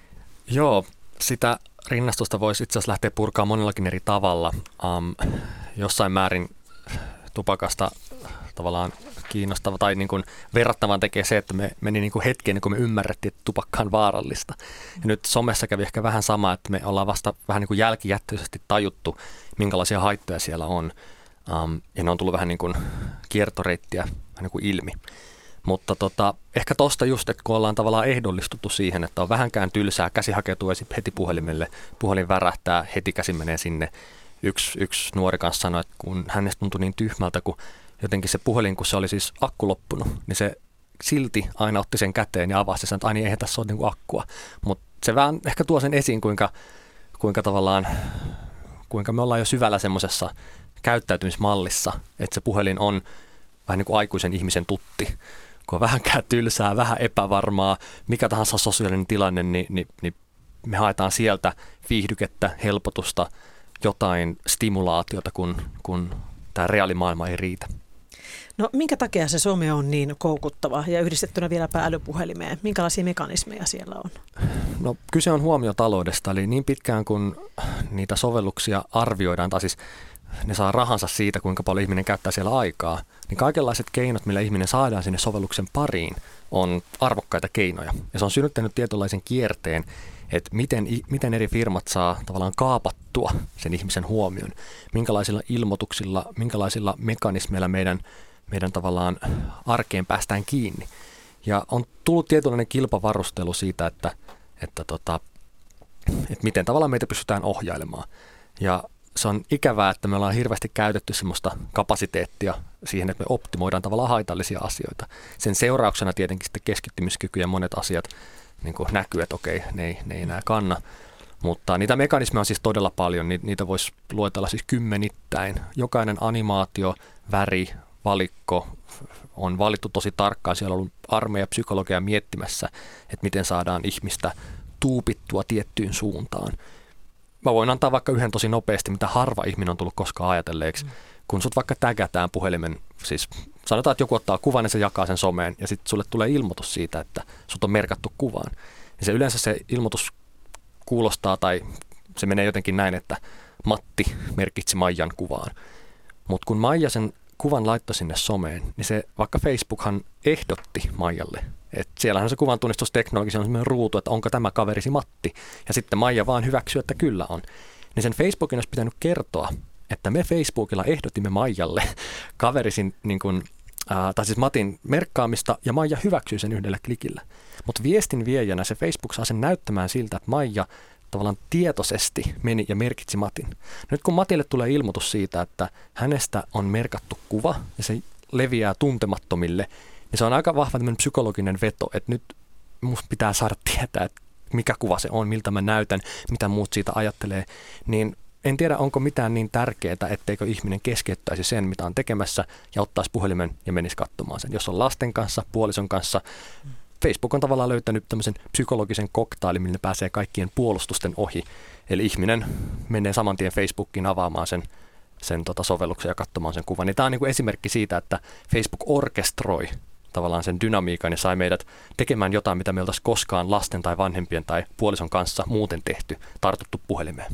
Joo, sitä rinnastusta voisi itse asiassa lähteä purkaa monellakin eri tavalla. Um, jossain määrin tupakasta tavallaan kiinnostava tai niin kuin verrattavan tekee se, että me meni niin kuin hetki ennen kuin me ymmärrettiin, että tupakka on vaarallista. Ja nyt somessa kävi ehkä vähän sama, että me ollaan vasta vähän niin kuin jälkijättöisesti tajuttu, minkälaisia haittoja siellä on. Um, ja ne on tullut vähän niin kuin kiertoreittiä vähän niin kuin ilmi. Mutta tota, ehkä tosta just, että kun ollaan tavallaan ehdollistuttu siihen, että on vähänkään tylsää, käsi hakeutuu heti puhelimelle, puhelin värähtää, heti käsi menee sinne. Yksi, yksi nuori kanssa sanoi, että kun hänestä tuntui niin tyhmältä, kun jotenkin se puhelin, kun se oli siis akku loppunut, niin se silti aina otti sen käteen ja avasi sen, että aina eihän tässä ole niin kuin akkua. Mutta se vähän ehkä tuo sen esiin, kuinka, kuinka tavallaan, kuinka me ollaan jo syvällä semmoisessa käyttäytymismallissa, että se puhelin on vähän niin kuin aikuisen ihmisen tutti. Kun on vähänkään tylsää, vähän epävarmaa, mikä tahansa sosiaalinen tilanne, niin, niin, niin me haetaan sieltä viihdykettä, helpotusta, jotain stimulaatiota, kun, kun tämä reaalimaailma ei riitä. No minkä takia se some on niin koukuttava ja yhdistettynä vieläpä älypuhelimeen? Minkälaisia mekanismeja siellä on? No kyse on huomiotaloudesta, eli niin pitkään kun niitä sovelluksia arvioidaan, tai siis ne saa rahansa siitä, kuinka paljon ihminen käyttää siellä aikaa, niin kaikenlaiset keinot, millä ihminen saadaan sinne sovelluksen pariin, on arvokkaita keinoja. Ja se on synnyttänyt tietynlaisen kierteen, että miten, miten eri firmat saa tavallaan kaapattua sen ihmisen huomion, minkälaisilla ilmoituksilla, minkälaisilla mekanismeilla meidän, meidän tavallaan arkeen päästään kiinni. Ja on tullut tietynlainen kilpavarustelu siitä, että, että, tota, että miten tavallaan meitä pystytään ohjailemaan. Ja se on ikävää, että me ollaan hirveästi käytetty semmoista kapasiteettia siihen, että me optimoidaan tavallaan haitallisia asioita. Sen seurauksena tietenkin sitten keskittymiskyky ja monet asiat niin kuin näkyy, että okei, ne ei, ne ei enää kanna. Mutta niitä mekanismeja on siis todella paljon, niitä voisi luetella siis kymmenittäin. Jokainen animaatio, väri, valikko on valittu tosi tarkkaan. Siellä on ollut armeija psykologia miettimässä, että miten saadaan ihmistä tuupittua tiettyyn suuntaan. Mä voin antaa vaikka yhden tosi nopeasti, mitä harva ihminen on tullut koskaan ajatelleeksi. Mm. Kun sut vaikka tägätään puhelimen, siis sanotaan, että joku ottaa kuvan ja se jakaa sen someen ja sitten sulle tulee ilmoitus siitä, että sut on merkattu kuvaan. Ja se yleensä se ilmoitus kuulostaa tai se menee jotenkin näin, että Matti merkitsi Maijan kuvaan. Mutta kun Maija sen kuvan laittoi sinne someen, niin se vaikka Facebookhan ehdotti Maijalle. Et siellähän se kuvan tunnistusteknologia on sellainen ruutu, että onko tämä kaverisi Matti. Ja sitten Maija vaan hyväksyy, että kyllä on. Niin sen Facebookin olisi pitänyt kertoa, että me Facebookilla ehdotimme Maijalle kaverisin, niin kuin, äh, tai siis Matin merkkaamista, ja Maija hyväksyy sen yhdellä klikillä. Mutta viestin viejänä se Facebook saa sen näyttämään siltä, että Maija tavallaan tietoisesti meni ja merkitsi Matin. Nyt kun Matille tulee ilmoitus siitä, että hänestä on merkattu kuva, ja se leviää tuntemattomille, niin se on aika vahva tämmöinen psykologinen veto, että nyt musta pitää saada tietää, että mikä kuva se on, miltä mä näytän, mitä muut siitä ajattelee, niin en tiedä, onko mitään niin tärkeää, etteikö ihminen keskeyttäisi sen, mitä on tekemässä, ja ottaisi puhelimen ja menisi katsomaan sen. Jos on lasten kanssa, puolison kanssa, Facebook on tavallaan löytänyt tämmöisen psykologisen koktailin, millä pääsee kaikkien puolustusten ohi. Eli ihminen menee saman tien Facebookiin avaamaan sen, sen tota sovelluksen ja katsomaan sen kuvan. Ja tämä on niin kuin esimerkki siitä, että Facebook orkestroi tavallaan sen dynamiikan ja sai meidät tekemään jotain, mitä me oltaisiin koskaan lasten tai vanhempien tai puolison kanssa muuten tehty, tartuttu puhelimeen.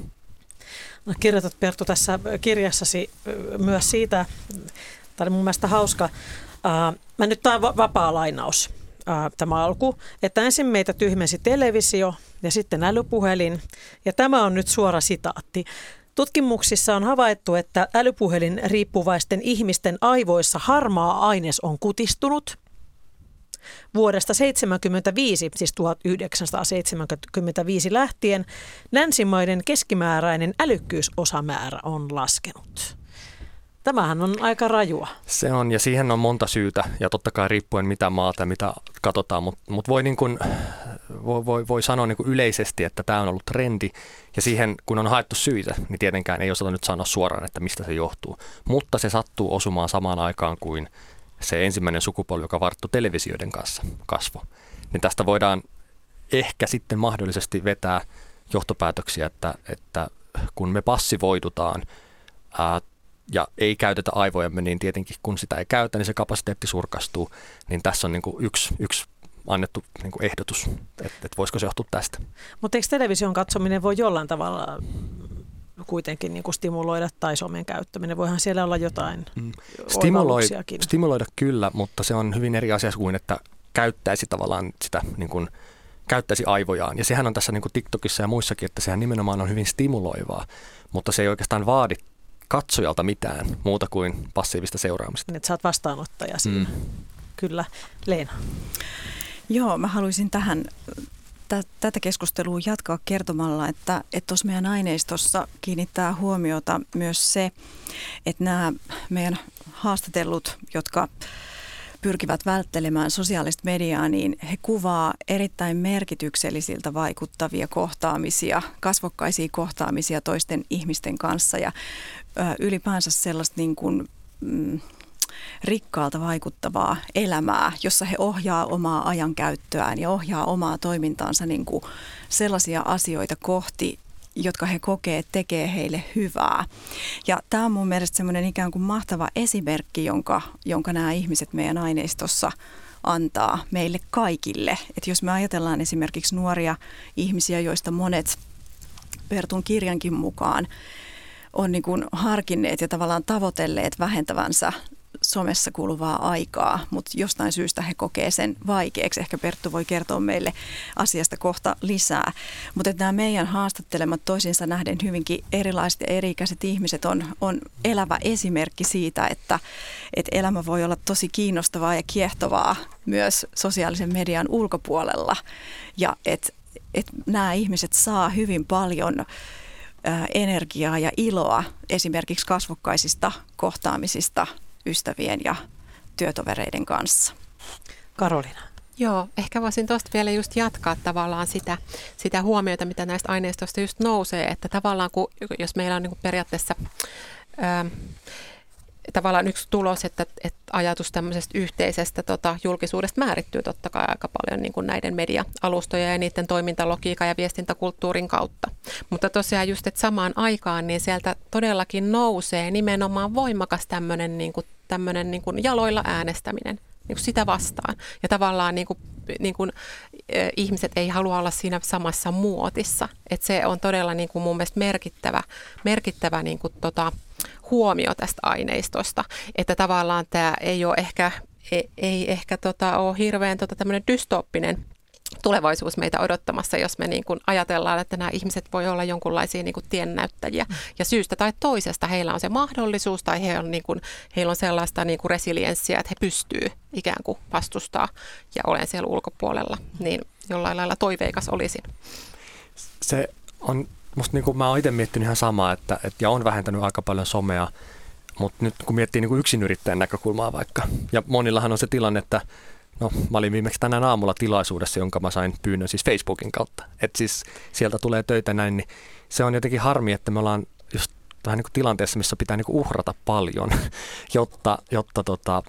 No, kirjoitat, Perttu, tässä kirjassasi myös siitä, tämä oli mun mielestä hauska, uh, mä nyt tämä on vapaa lainaus, uh, tämä alku, että ensin meitä tyhmensi televisio ja sitten älypuhelin, ja tämä on nyt suora sitaatti. Tutkimuksissa on havaittu, että älypuhelin riippuvaisten ihmisten aivoissa harmaa aines on kutistunut. Vuodesta seitsemänkymmentäviisi, siis tuhatyhdeksänsataaseitsemänkymmentäviisi lähtien, länsimaiden keskimääräinen älykkyysosamäärä on laskenut. Tämähän on aika rajua. Se on, ja siihen on monta syytä, ja totta kai riippuen mitä maata ja mitä katsotaan, mutta mut voi, niin kun, voi, voi, voi sanoa niin kun yleisesti, että tämä on ollut trendi, ja siihen kun on haettu syitä, niin tietenkään ei osata nyt sanoa suoraan, että mistä se johtuu. Mutta se sattuu osumaan samaan aikaan kuin se ensimmäinen sukupolvi, joka varttui televisioiden kanssa kasvo. Niin tästä voidaan ehkä sitten mahdollisesti vetää johtopäätöksiä, että, että kun me passivoidutaan, ää, ja ei käytetä aivojamme, niin tietenkin kun sitä ei käytä, niin se kapasiteetti surkastuu. Niin tässä on niin kuin yksi, yksi annettu niin kuin ehdotus, että, että voisiko se johtua tästä. Mutta eikö television katsominen voi jollain tavalla kuitenkin niin kuin stimuloida tai somen käyttäminen? Voihan siellä olla jotain mm. oivalluksiakin. Stimuloida kyllä, mutta se on hyvin eri asia kuin, että käyttäisi tavallaan sitä, niin kuin, käyttäisi aivojaan. Ja sehän on tässä niin kuin TikTokissa ja muissakin, että sehän nimenomaan on hyvin stimuloivaa, mutta se ei oikeastaan vaadi katsojalta mitään muuta kuin passiivista seuraamista. Että sä oot vastaanottaja siinä. Mm. Kyllä. Leena. Joo, mä haluaisin tähän t- tätä keskustelua jatkaa kertomalla, että tuossa meidän aineistossa kiinnittää huomiota myös se, että nämä meidän haastatellut, jotka pyrkivät välttelemään sosiaalista mediaa, niin he kuvaa erittäin merkityksellisiltä vaikuttavia kohtaamisia, kasvokkaisia kohtaamisia toisten ihmisten kanssa ja ö, ylipäänsä sellaista niin kuin, mm, rikkaalta vaikuttavaa elämää, jossa he ohjaa omaa ajankäyttöään ja ohjaa omaa toimintaansa niin kuin sellaisia asioita kohti, jotka he kokee tekee heille hyvää. Ja tämä on mun mielestä semmoinen ikään kuin mahtava esimerkki, jonka, jonka nämä ihmiset meidän aineistossa antaa meille kaikille. Että jos me ajatellaan esimerkiksi nuoria ihmisiä, joista monet Pertun kirjankin mukaan on niin kuin harkinneet ja tavallaan tavoitelleet vähentävänsä somessa kuluvaa aikaa, mutta jostain syystä he kokee sen vaikeaksi. Ehkä Perttu voi kertoa meille asiasta kohta lisää. Mutta nämä meidän haastattelemat toisiinsa nähden hyvinkin erilaiset ja eri-ikäiset ihmiset on, on elävä esimerkki siitä, että, että elämä voi olla tosi kiinnostavaa ja kiehtovaa myös sosiaalisen median ulkopuolella. Ja että et nämä ihmiset saa hyvin paljon energiaa ja iloa esimerkiksi kasvokkaisista kohtaamisista ystävien ja työtovereiden kanssa. Karoliina. Joo, ehkä voisin tuosta vielä just jatkaa tavallaan sitä, sitä huomiota, mitä näistä aineistoista just nousee, että tavallaan kun, jos meillä on niin kuin periaatteessa ää, tavallaan yksi tulos, että, että ajatus tämmöisestä yhteisestä tota, julkisuudesta määrittyy totta kai aika paljon niin kuin näiden media-alustojen ja niiden toimintalogiikan ja viestintäkulttuurin kautta. Mutta tosiaan just, että samaan aikaan niin sieltä todellakin nousee nimenomaan voimakas tämmöinen niin kuin, tämmöinen niin kuin jaloilla äänestäminen niin kuin sitä vastaan. Ja tavallaan niin kuin, niin kuin, eh, ihmiset ei halua olla siinä samassa muotissa. Että se on todella niin kuin mun mielestä merkittävä, merkittävä niin kuin, tota, huomio tästä aineistosta, että tavallaan tämä ei ole ehkä, ei, ei ehkä tota, ole hirveän tota, tämmöinen dystooppinen tulevaisuus meitä odottamassa, jos me niin kuin ajatellaan, että nämä ihmiset voi olla jonkunlaisia niin kuin tiennäyttäjiä. Ja syystä tai toisesta heillä on se mahdollisuus tai he on niin kuin, heillä on sellaista niin kuin resilienssiä, että he pystyy ikään kuin vastustaa ja olen siellä ulkopuolella. Niin jollain lailla toiveikas olisin. Se on, musta niin kuin mä oon itse miettinyt ihan samaa, että, että ja on vähentänyt aika paljon somea, mutta nyt kun miettii niin kuin yksinyrittäjän näkökulmaa vaikka, ja monillahan on se tilanne, että no, mä olin viimeksi tänään aamulla tilaisuudessa, jonka mä sain pyynnön siis Facebookin kautta. Että siis sieltä tulee töitä näin, niin se on jotenkin harmi, että me ollaan just vähän niin kuin tilanteessa, missä pitää niin kuin uhrata paljon, jotta, jotta, tota,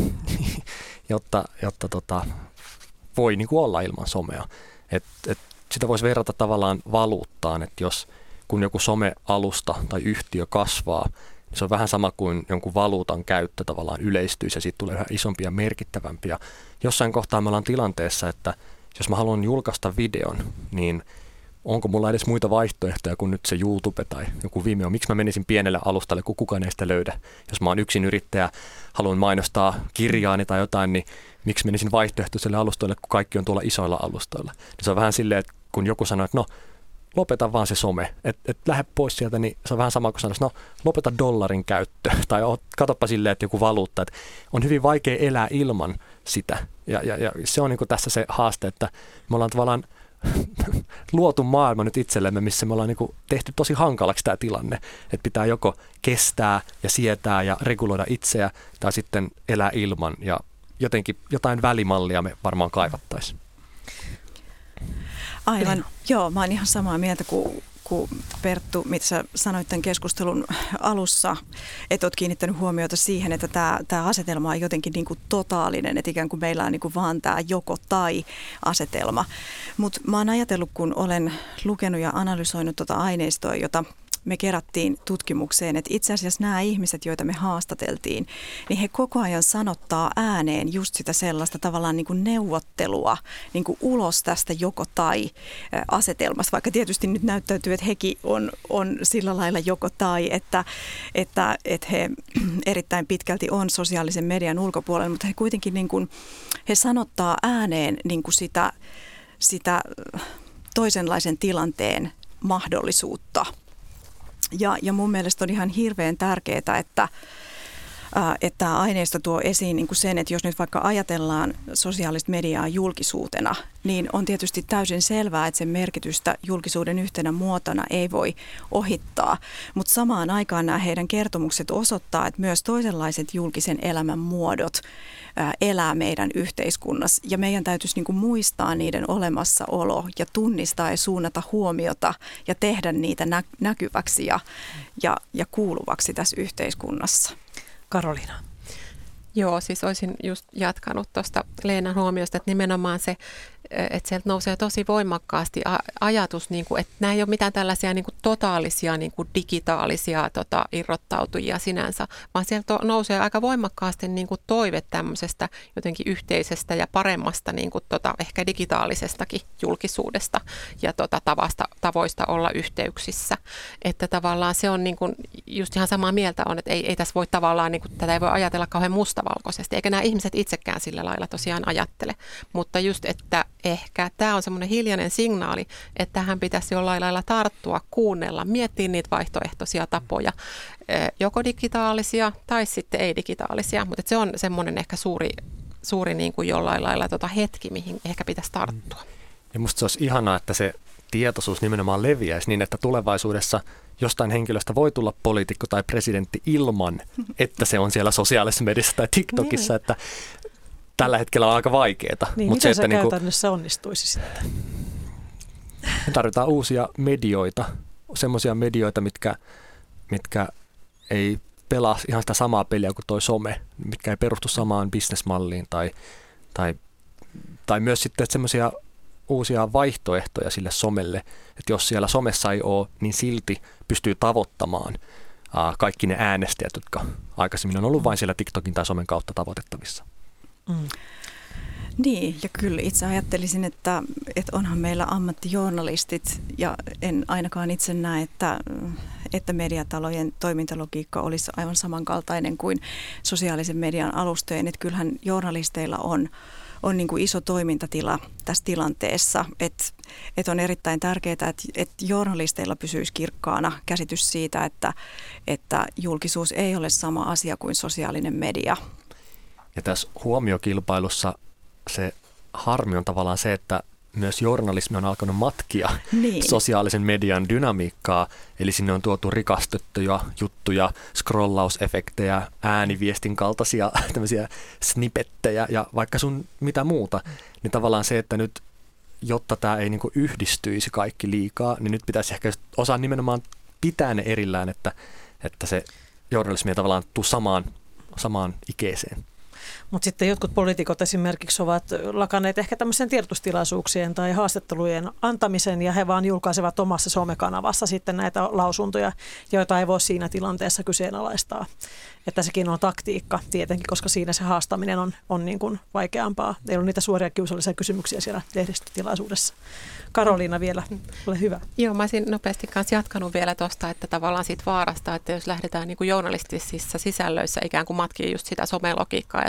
jotta, jotta tota, voi niin kuin olla ilman somea. Et, et sitä voisi verrata tavallaan valuuttaan, että jos kun joku somealusta tai yhtiö kasvaa, se on vähän sama kuin jonkun valuutan käyttö tavallaan yleistyisi ja siitä tulee yhä isompia ja merkittävämpiä. Jossain kohtaa me ollaan tilanteessa, että jos mä haluan julkaista videon, niin onko mulla edes muita vaihtoehtoja kuin nyt se YouTube tai joku Vimeo? Miksi mä menisin pienelle alustalle, kun kukaan ei sitä löydä? Jos mä oon yksin yrittäjä, haluan mainostaa kirjaani tai jotain, niin miksi menisin vaihtoehtoiselle alustoille, kun kaikki on tuolla isoilla alustoilla? Niin se on vähän silleen, että kun joku sanoo, että no, lopeta vaan se some, että et lähde pois sieltä, niin se on vähän sama kuin sanoisi, no lopeta dollarin käyttö, tai katsoppa silleen, että joku valuutta, että on hyvin vaikea elää ilman sitä, ja, ja, ja se on niin kuin tässä se haaste, että me ollaan tavallaan luotu maailma nyt itsellemme, missä me ollaan niin kuin tehty tosi hankalaksi tämä tilanne, että pitää joko kestää ja sietää ja reguloida itseä, tai sitten elää ilman, ja jotenkin jotain välimallia me varmaan kaivattaisiin. Aivan, Leena. Joo, mä oon ihan samaa mieltä kuin, kuin Perttu, mitä sä sanoit tämän keskustelun alussa, että oot kiinnittänyt huomiota siihen, että tämä, tämä asetelma on jotenkin niin kuin totaalinen, että ikään kuin meillä on niin kuin vaan tämä joko tai asetelma. Mutta mä oon ajatellut, kun olen lukenut ja analysoinut tuota aineistoa, jota me kerättiin tutkimukseen, että itse asiassa nämä ihmiset, joita me haastateltiin, niin he koko ajan sanottaa ääneen just sitä sellaista tavallaan niin kuin neuvottelua niin kuin ulos tästä joko tai asetelmasta, vaikka tietysti nyt näyttäytyy, että hekin on, on sillä lailla joko tai, että, että, että he erittäin pitkälti on sosiaalisen median ulkopuolella, mutta he kuitenkin niin kuin, he sanottaa ääneen niin kuin sitä, sitä toisenlaisen tilanteen mahdollisuutta. Ja, ja mun mielestä on ihan hirveän tärkeää, että, ää, että tämä aineisto tuo esiin niin kuin sen, että jos nyt vaikka ajatellaan sosiaalista mediaa julkisuutena, niin on tietysti täysin selvää, että sen merkitystä julkisuuden yhtenä muotona ei voi ohittaa. Mutta samaan aikaan nämä heidän kertomukset osoittaa, että myös toisenlaiset julkisen elämän muodot ää, elää meidän yhteiskunnassa. Ja meidän täytyisi niin kuin muistaa niiden olemassaolo ja tunnistaa ja suunnata huomiota ja tehdä niitä nä- näkyväksi ja, ja, ja kuuluvaksi tässä yhteiskunnassa. Karoliina. Joo, siis olisin just jatkanut tuosta Leenan huomiosta, että nimenomaan se, että sieltä nousee tosi voimakkaasti ajatus, niin kuin, että nämä ei ole mitään tällaisia niin kuin totaalisia niin kuin digitaalisia tota, irrottautujia sinänsä, vaan sieltä nousee aika voimakkaasti niin kuin toive tämmöisestä jotenkin yhteisestä ja paremmasta niin kuin, tota, ehkä digitaalisestakin julkisuudesta ja tota, tavasta, tavoista olla yhteyksissä. Että tavallaan se on niin kuin, just ihan samaa mieltä on, että ei, ei tässä voi tavallaan, niin kuin, tätä ei voi ajatella kauhean mustavalkoisesti, eikä nämä ihmiset itsekään sillä lailla tosiaan ajattele, mutta just, että ehkä tämä on semmoinen hiljainen signaali, että tähän pitäisi jollain lailla tarttua, kuunnella, miettiä niitä vaihtoehtoisia tapoja, joko digitaalisia tai sitten ei-digitaalisia, mutta se on semmoinen ehkä suuri, suuri niin kuin jollain lailla tota hetki, mihin ehkä pitäisi tarttua. Ja musta se olisi ihanaa, että se tietoisuus nimenomaan leviäisi niin, että tulevaisuudessa jostain henkilöstä voi tulla poliitikko tai presidentti ilman, että se on siellä sosiaalisessa mediassa tai TikTokissa, että tällä hetkellä on aika vaikeaa. Niin, miten se, se käytännössä niin onnistuisi sitten? Me tarvitaan uusia medioita, semmoisia medioita, mitkä, mitkä ei pelaa ihan sitä samaa peliä kuin toi some, mitkä ei perustu samaan bisnesmalliin tai, tai, tai myös sitten semmoisia uusia vaihtoehtoja sille somelle, että jos siellä somessa ei ole, niin silti pystyy tavoittamaan uh, kaikki ne äänestäjät, jotka aikaisemmin on ollut vain siellä TikTokin tai somen kautta tavoitettavissa. Mm. Niin, ja kyllä itse ajattelisin, että, että onhan meillä ammattijournalistit, ja en ainakaan itse näe, että, että mediatalojen toimintalogiikka olisi aivan samankaltainen kuin sosiaalisen median alustojen, että kyllähän journalisteilla on, on niin kuin iso toimintatila tässä tilanteessa, että, että on erittäin tärkeää, että, että journalisteilla pysyisi kirkkaana käsitys siitä, että, että julkisuus ei ole sama asia kuin sosiaalinen media. Ja tässä huomiokilpailussa se harmi on tavallaan se, että myös journalismi on alkanut matkia niin. sosiaalisen median dynamiikkaa, eli sinne on tuotu rikastettuja juttuja, scrollausefektejä, ääniviestin kaltaisia tämmöisiä snippettejä ja vaikka sun mitä muuta, niin tavallaan se, että nyt jotta tämä ei niinku yhdistyisi kaikki liikaa, niin nyt pitäisi ehkä osaa nimenomaan pitää ne erillään, että, että se journalismi ei tavallaan tule samaan, samaan ikeeseen. Mutta sitten jotkut poliitikot esimerkiksi ovat lakanneet ehkä tämmöisen tiedotustilaisuuksien tai haastattelujen antamisen ja he vaan julkaisevat omassa somekanavassa sitten näitä lausuntoja, joita ei voi siinä tilanteessa kyseenalaistaa. Että sekin on taktiikka tietenkin, koska siinä se haastaminen on, on niin kuin vaikeampaa. Ei ole niitä suoria kiusallisia kysymyksiä siellä lehdistötilaisuudessa. Karoliina vielä, ole hyvä. Joo, mä olisin nopeasti kanssa jatkanut vielä tuosta, että tavallaan siitä vaarasta, että jos lähdetään niin kuin journalistisissa sisällöissä ikään kuin matkii just sitä somelogiikkaa ja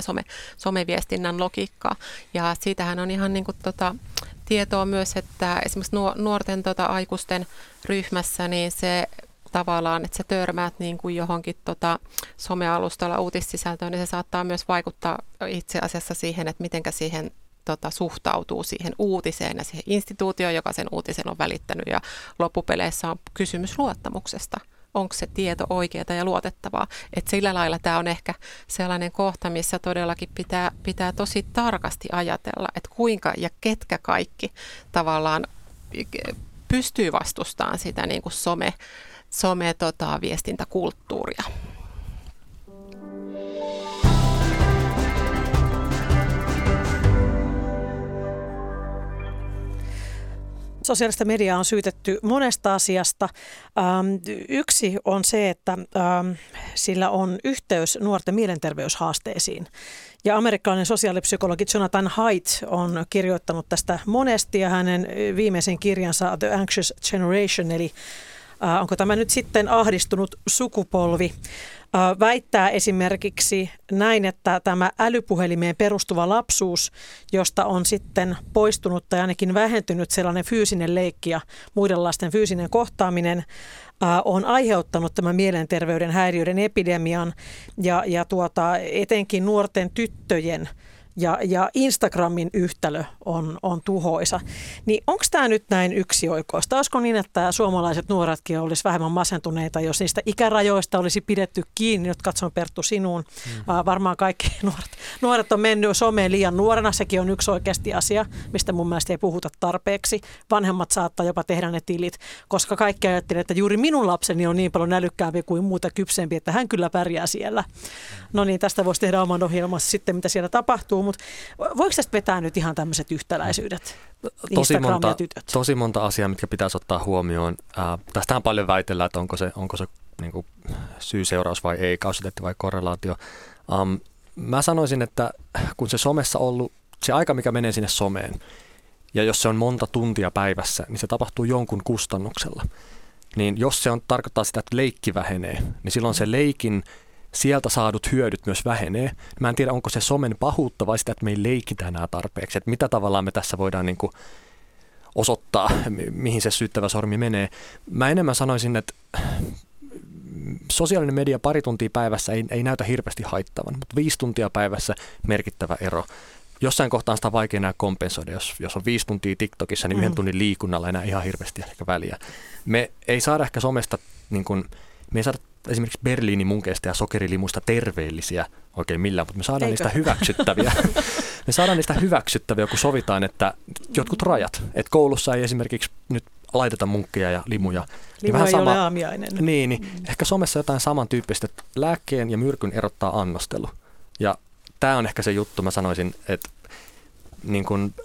some, someviestinnän logiikkaa. Ja siitähän on ihan niin kuin tota, tietoa myös, että esimerkiksi nuorten tota, aikuisten ryhmässä, niin se tavallaan, että sä törmäät niin kuin johonkin tota, somealustalla uutissisältöön, niin se saattaa myös vaikuttaa itse asiassa siihen, että mitenkä siihen tota, suhtautuu siihen uutiseen ja siihen instituutioon, joka sen uutisen on välittänyt. Ja loppupeleissä on kysymys luottamuksesta. Onko se tieto oikeaa ja luotettavaa? Et sillä lailla tämä on ehkä sellainen kohta, missä todellakin pitää, pitää tosi tarkasti ajatella, että kuinka ja ketkä kaikki tavallaan pystyy vastustamaan sitä niin kuin some, some tota, viestintäkulttuuria. Sosiaalista mediaa on syytetty monesta asiasta. Ähm, yksi on se, että ähm, sillä on yhteys nuorten mielenterveyshaasteisiin. Ja amerikkalainen sosiaalipsykologi Jonathan Haidt on kirjoittanut tästä monesti ja hänen viimeisen kirjansa The Anxious Generation, eli äh, onko tämä nyt sitten ahdistunut sukupolvi, äh, väittää esimerkiksi näin, että tämä älypuhelimeen perustuva lapsuus, josta on sitten poistunut tai ainakin vähentynyt sellainen fyysinen leikki ja muiden lasten fyysinen kohtaaminen, äh, on aiheuttanut tämän mielenterveyden häiriöiden epidemian ja, ja tuota, etenkin nuorten tyttöjen ja, ja Instagramin yhtälö on, on tuhoisa. Niin onko tämä nyt näin yksioikoista? Olisiko niin, että suomalaiset nuoretkin olisi vähemmän masentuneita, jos niistä ikärajoista olisi pidetty kiinni? Nyt katson Perttu sinuun. Mm. Varmaan kaikki nuoret, nuoret on mennyt someen liian nuorena. Sekin on yksi oikeasti asia, mistä mun mielestä ei puhuta tarpeeksi. Vanhemmat saattaa jopa tehdä ne tilit, koska kaikki ajattelevat, että juuri minun lapseni on niin paljon älykkäämpi kuin muuta kypsempi, että hän kyllä pärjää siellä. No niin, tästä voisi tehdä oman ohjelmassa sitten, mitä siellä tapahtuu. Mutta voiko tästä vetää nyt ihan tämmöiset yhtäläisyydet? Tosi monta, tosi monta asiaa, mitkä pitäisi ottaa huomioon. Äh, tästähän paljon väitellään, että onko se, onko se niin kuin syy-seuraus vai ei, kausiteetti vai korrelaatio. Um, mä sanoisin, että kun se somessa on ollut se aika, mikä menee sinne someen, ja jos se on monta tuntia päivässä, niin se tapahtuu jonkun kustannuksella. Niin jos se on, tarkoittaa sitä, että leikki vähenee, niin silloin se leikin sieltä saadut hyödyt myös vähenee. Mä en tiedä, onko se somen pahuutta vai sitä, että me ei leikitä enää tarpeeksi. Että mitä tavallaan me tässä voidaan niin kuin osoittaa, mihin se syyttävä sormi menee. Mä enemmän sanoisin, että sosiaalinen media pari tuntia päivässä ei, ei näytä hirveästi haittavan, mutta viisi tuntia päivässä merkittävä ero. Jossain kohtaan sitä on vaikea enää kompensoida. Jos, jos on viisi tuntia TikTokissa, niin mm. yhden tunnin liikunnalla enää ihan hirveästi ehkä väliä. Me ei saada ehkä somesta, niin kuin, me ei saada esimerkiksi Berliinin munkeista ja sokerilimuista terveellisiä oikein millään, mutta me saadaan Eikö? niistä hyväksyttäviä. Me saadaan niistä hyväksyttäviä, kun sovitaan, että jotkut rajat, että koulussa ei esimerkiksi nyt laiteta munkkeja ja limuja. Limu niin vähän ei sama, ole aamiainen. Niin, niin mm. ehkä somessa jotain samantyyppistä, että lääkkeen ja myrkyn erottaa annostelu. Ja tämä on ehkä se juttu, mä sanoisin, että niin kun,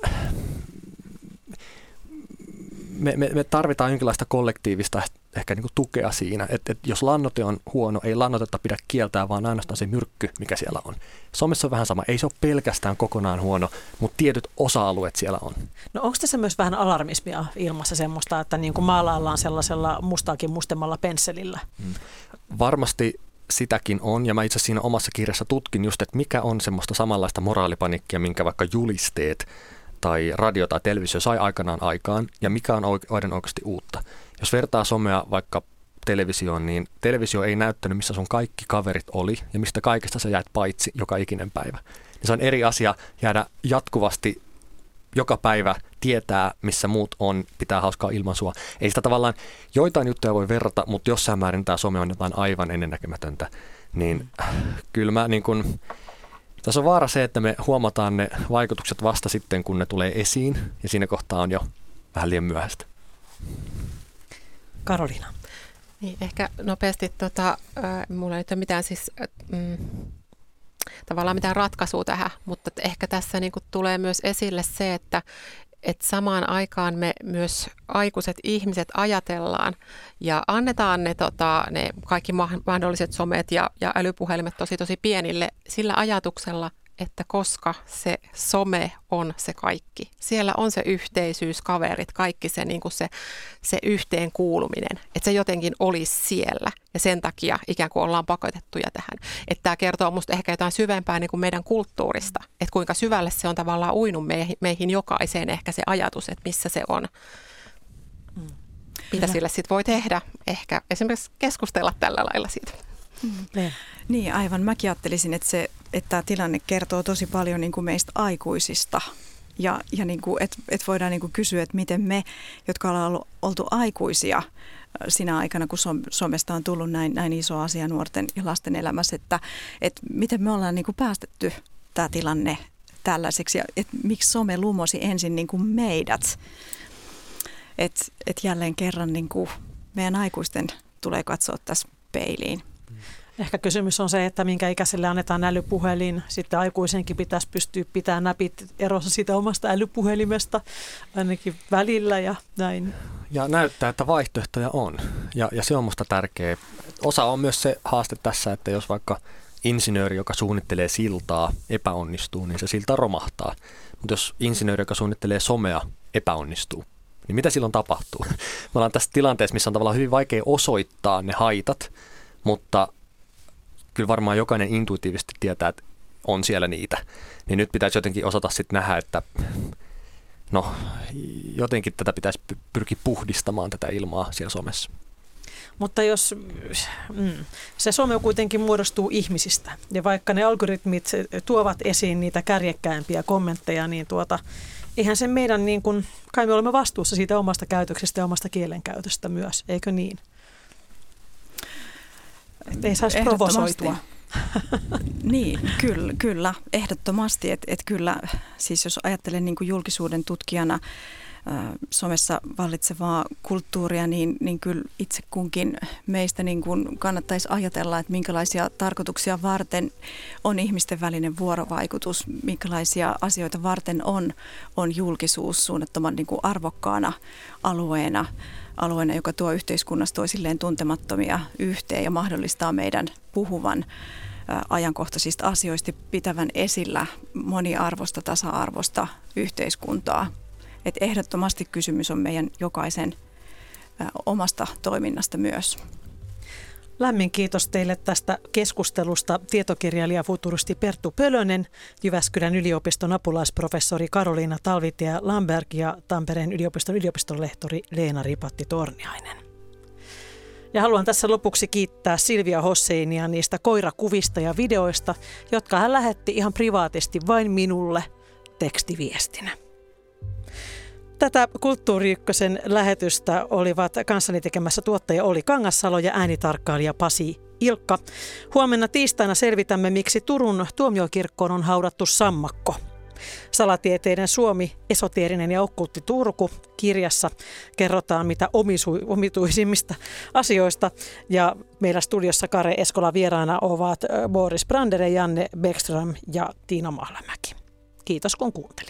me, me, me tarvitaan jonkinlaista kollektiivista ehkä niin kuin tukea siinä, että, että jos lannoite on huono, ei lannotetta pidä kieltää, vaan ainoastaan se myrkky, mikä siellä on. Somessa on vähän sama. Ei se ole pelkästään kokonaan huono, mutta tietyt osa-alueet siellä on. No onko tässä myös vähän alarmismia ilmassa semmoista, että niin kuin maalaillaan sellaisella mustaakin mustemmalla pensselillä? Hmm. Varmasti sitäkin on, ja mä itse siinä omassa kirjassa tutkin just, että mikä on semmoista samanlaista moraalipanikkia, minkä vaikka julisteet tai radio tai televisio sai aikanaan aikaan, ja mikä on oikein oikeasti uutta. Jos vertaa somea vaikka televisioon, niin televisio ei näyttänyt, missä sun kaikki kaverit oli, ja mistä kaikesta sä jäät paitsi joka ikinen päivä. Ja se on eri asia jäädä jatkuvasti joka päivä tietää, missä muut on, pitää hauskaa ilman sua. Ei sitä tavallaan, joitain juttuja voi verrata, mutta jossain määrin tämä some on jotain aivan ennennäkemätöntä. Niin kyllä mä niin kun, tässä on vaara se, että me huomataan ne vaikutukset vasta sitten, kun ne tulee esiin, ja siinä kohtaa on jo vähän liian myöhäistä. Karoliina. Niin, ehkä nopeasti, tota, äh, mulla ei ole mitään siis, äh, mm, tavallaan mitään ratkaisua tähän, mutta ehkä tässä niin kuin tulee myös esille se, että et samaan aikaan me myös aikuiset ihmiset ajatellaan ja annetaan ne, tota, ne kaikki mahdolliset somet ja, ja älypuhelimet tosi tosi pienille sillä ajatuksella, että koska se some on se kaikki, siellä on se yhteisyys, kaverit, kaikki se, niin kuin se, se yhteen kuuluminen, että se jotenkin olisi siellä ja sen takia ikään kuin ollaan pakotettuja tähän. Että tämä kertoo musta ehkä jotain syvempää niin kuin meidän kulttuurista, että kuinka syvälle se on tavallaan uinut meihin, meihin jokaiseen ehkä se ajatus, että missä se on. Mm. Mitä Kyllä. sille sitten voi tehdä? Ehkä esimerkiksi keskustella tällä lailla siitä. Mm. Niin, aivan. Mäkin ajattelisin, että, se, että tämä tilanne kertoo tosi paljon niin kuin meistä aikuisista. Ja, ja niin kuin, että, että voidaan niin kuin kysyä, että miten me, jotka ollaan ollut, oltu aikuisia sinä aikana, kun somesta on tullut näin, näin iso asia nuorten ja lasten elämässä, että, että miten me ollaan niin kuin päästetty tämä tilanne tällaiseksi. Ja että miksi some lumosi ensin niin kuin meidät. Että et jälleen kerran niin kuin meidän aikuisten tulee katsoa tässä peiliin. Ehkä kysymys on se, että minkä ikäiselle annetaan älypuhelin. Sitten aikuisenkin pitäisi pystyä pitämään näpit erossa siitä omasta älypuhelimesta, ainakin välillä ja näin. Ja näyttää, että vaihtoehtoja on. Ja, ja se on musta tärkeä. Osa on myös se haaste tässä, että jos vaikka insinööri, joka suunnittelee siltaa, epäonnistuu, niin se silta romahtaa. Mutta jos insinööri, joka suunnittelee somea, epäonnistuu, niin mitä silloin tapahtuu? Me ollaan tässä tilanteessa, missä on tavallaan hyvin vaikea osoittaa ne haitat, mutta kyllä varmaan jokainen intuitiivisesti tietää, että on siellä niitä. Niin nyt pitäisi jotenkin osata sitten nähdä, että no jotenkin tätä pitäisi pyrkiä puhdistamaan tätä ilmaa siellä somessa. Mutta jos mm, se some kuitenkin muodostuu ihmisistä ja vaikka ne algoritmit tuovat esiin niitä kärjekkäämpiä kommentteja, niin tuota, eihän se meidän, niin kuin, kai me olemme vastuussa siitä omasta käytöksestä ja omasta kielenkäytöstä myös, eikö niin? Että ei saisi provosoitua. Niin, kyllä, kyllä ehdottomasti. Että et kyllä, siis jos ajattelen niin kuin julkisuuden tutkijana äh, somessa vallitsevaa kulttuuria, niin, niin kyllä itse kunkin meistä niin kuin kannattaisi ajatella, että minkälaisia tarkoituksia varten on ihmisten välinen vuorovaikutus, minkälaisia asioita varten on, on julkisuus suunnattoman niin kuin arvokkaana alueena. alueena, joka tuo yhteiskunnassa toisilleen tuntemattomia yhteen ja mahdollistaa meidän puhuvan ä, ajankohtaisista asioista pitävän esillä moniarvosta, tasa-arvosta yhteiskuntaa. Et ehdottomasti kysymys on meidän jokaisen ä, omasta toiminnasta myös. Lämmin kiitos teille tästä keskustelusta tietokirjailija futuristi Perttu Pölönen, Jyväskylän yliopiston apulaisprofessori Karoliina Talvitie Lamberg ja Tampereen yliopiston yliopistonlehtori Leena Ripatti-Torniainen. Ja haluan tässä lopuksi kiittää Silvia Hosseinia niistä koirakuvista ja videoista, jotka hän lähetti ihan privaatisti vain minulle tekstiviestinä. Tätä Kulttuuri Ykkösen lähetystä olivat kanssani tekemässä tuottaja Olli Kangassalo ja äänitarkkailija Pasi Ilkka. Huomenna tiistaina selvitämme, miksi Turun tuomiokirkkoon on haudattu sammakko. Salatieteiden Suomi, esoteerinen ja okkultti Turku -kirjassa kerrotaan mitä omisu- omituisimmista asioista. Ja meillä studiossa Kare Eskola vieraana ovat Boris Brandere, Janne Bäckström ja Tiina Mahlamäki. Kiitos kun kuuntelit.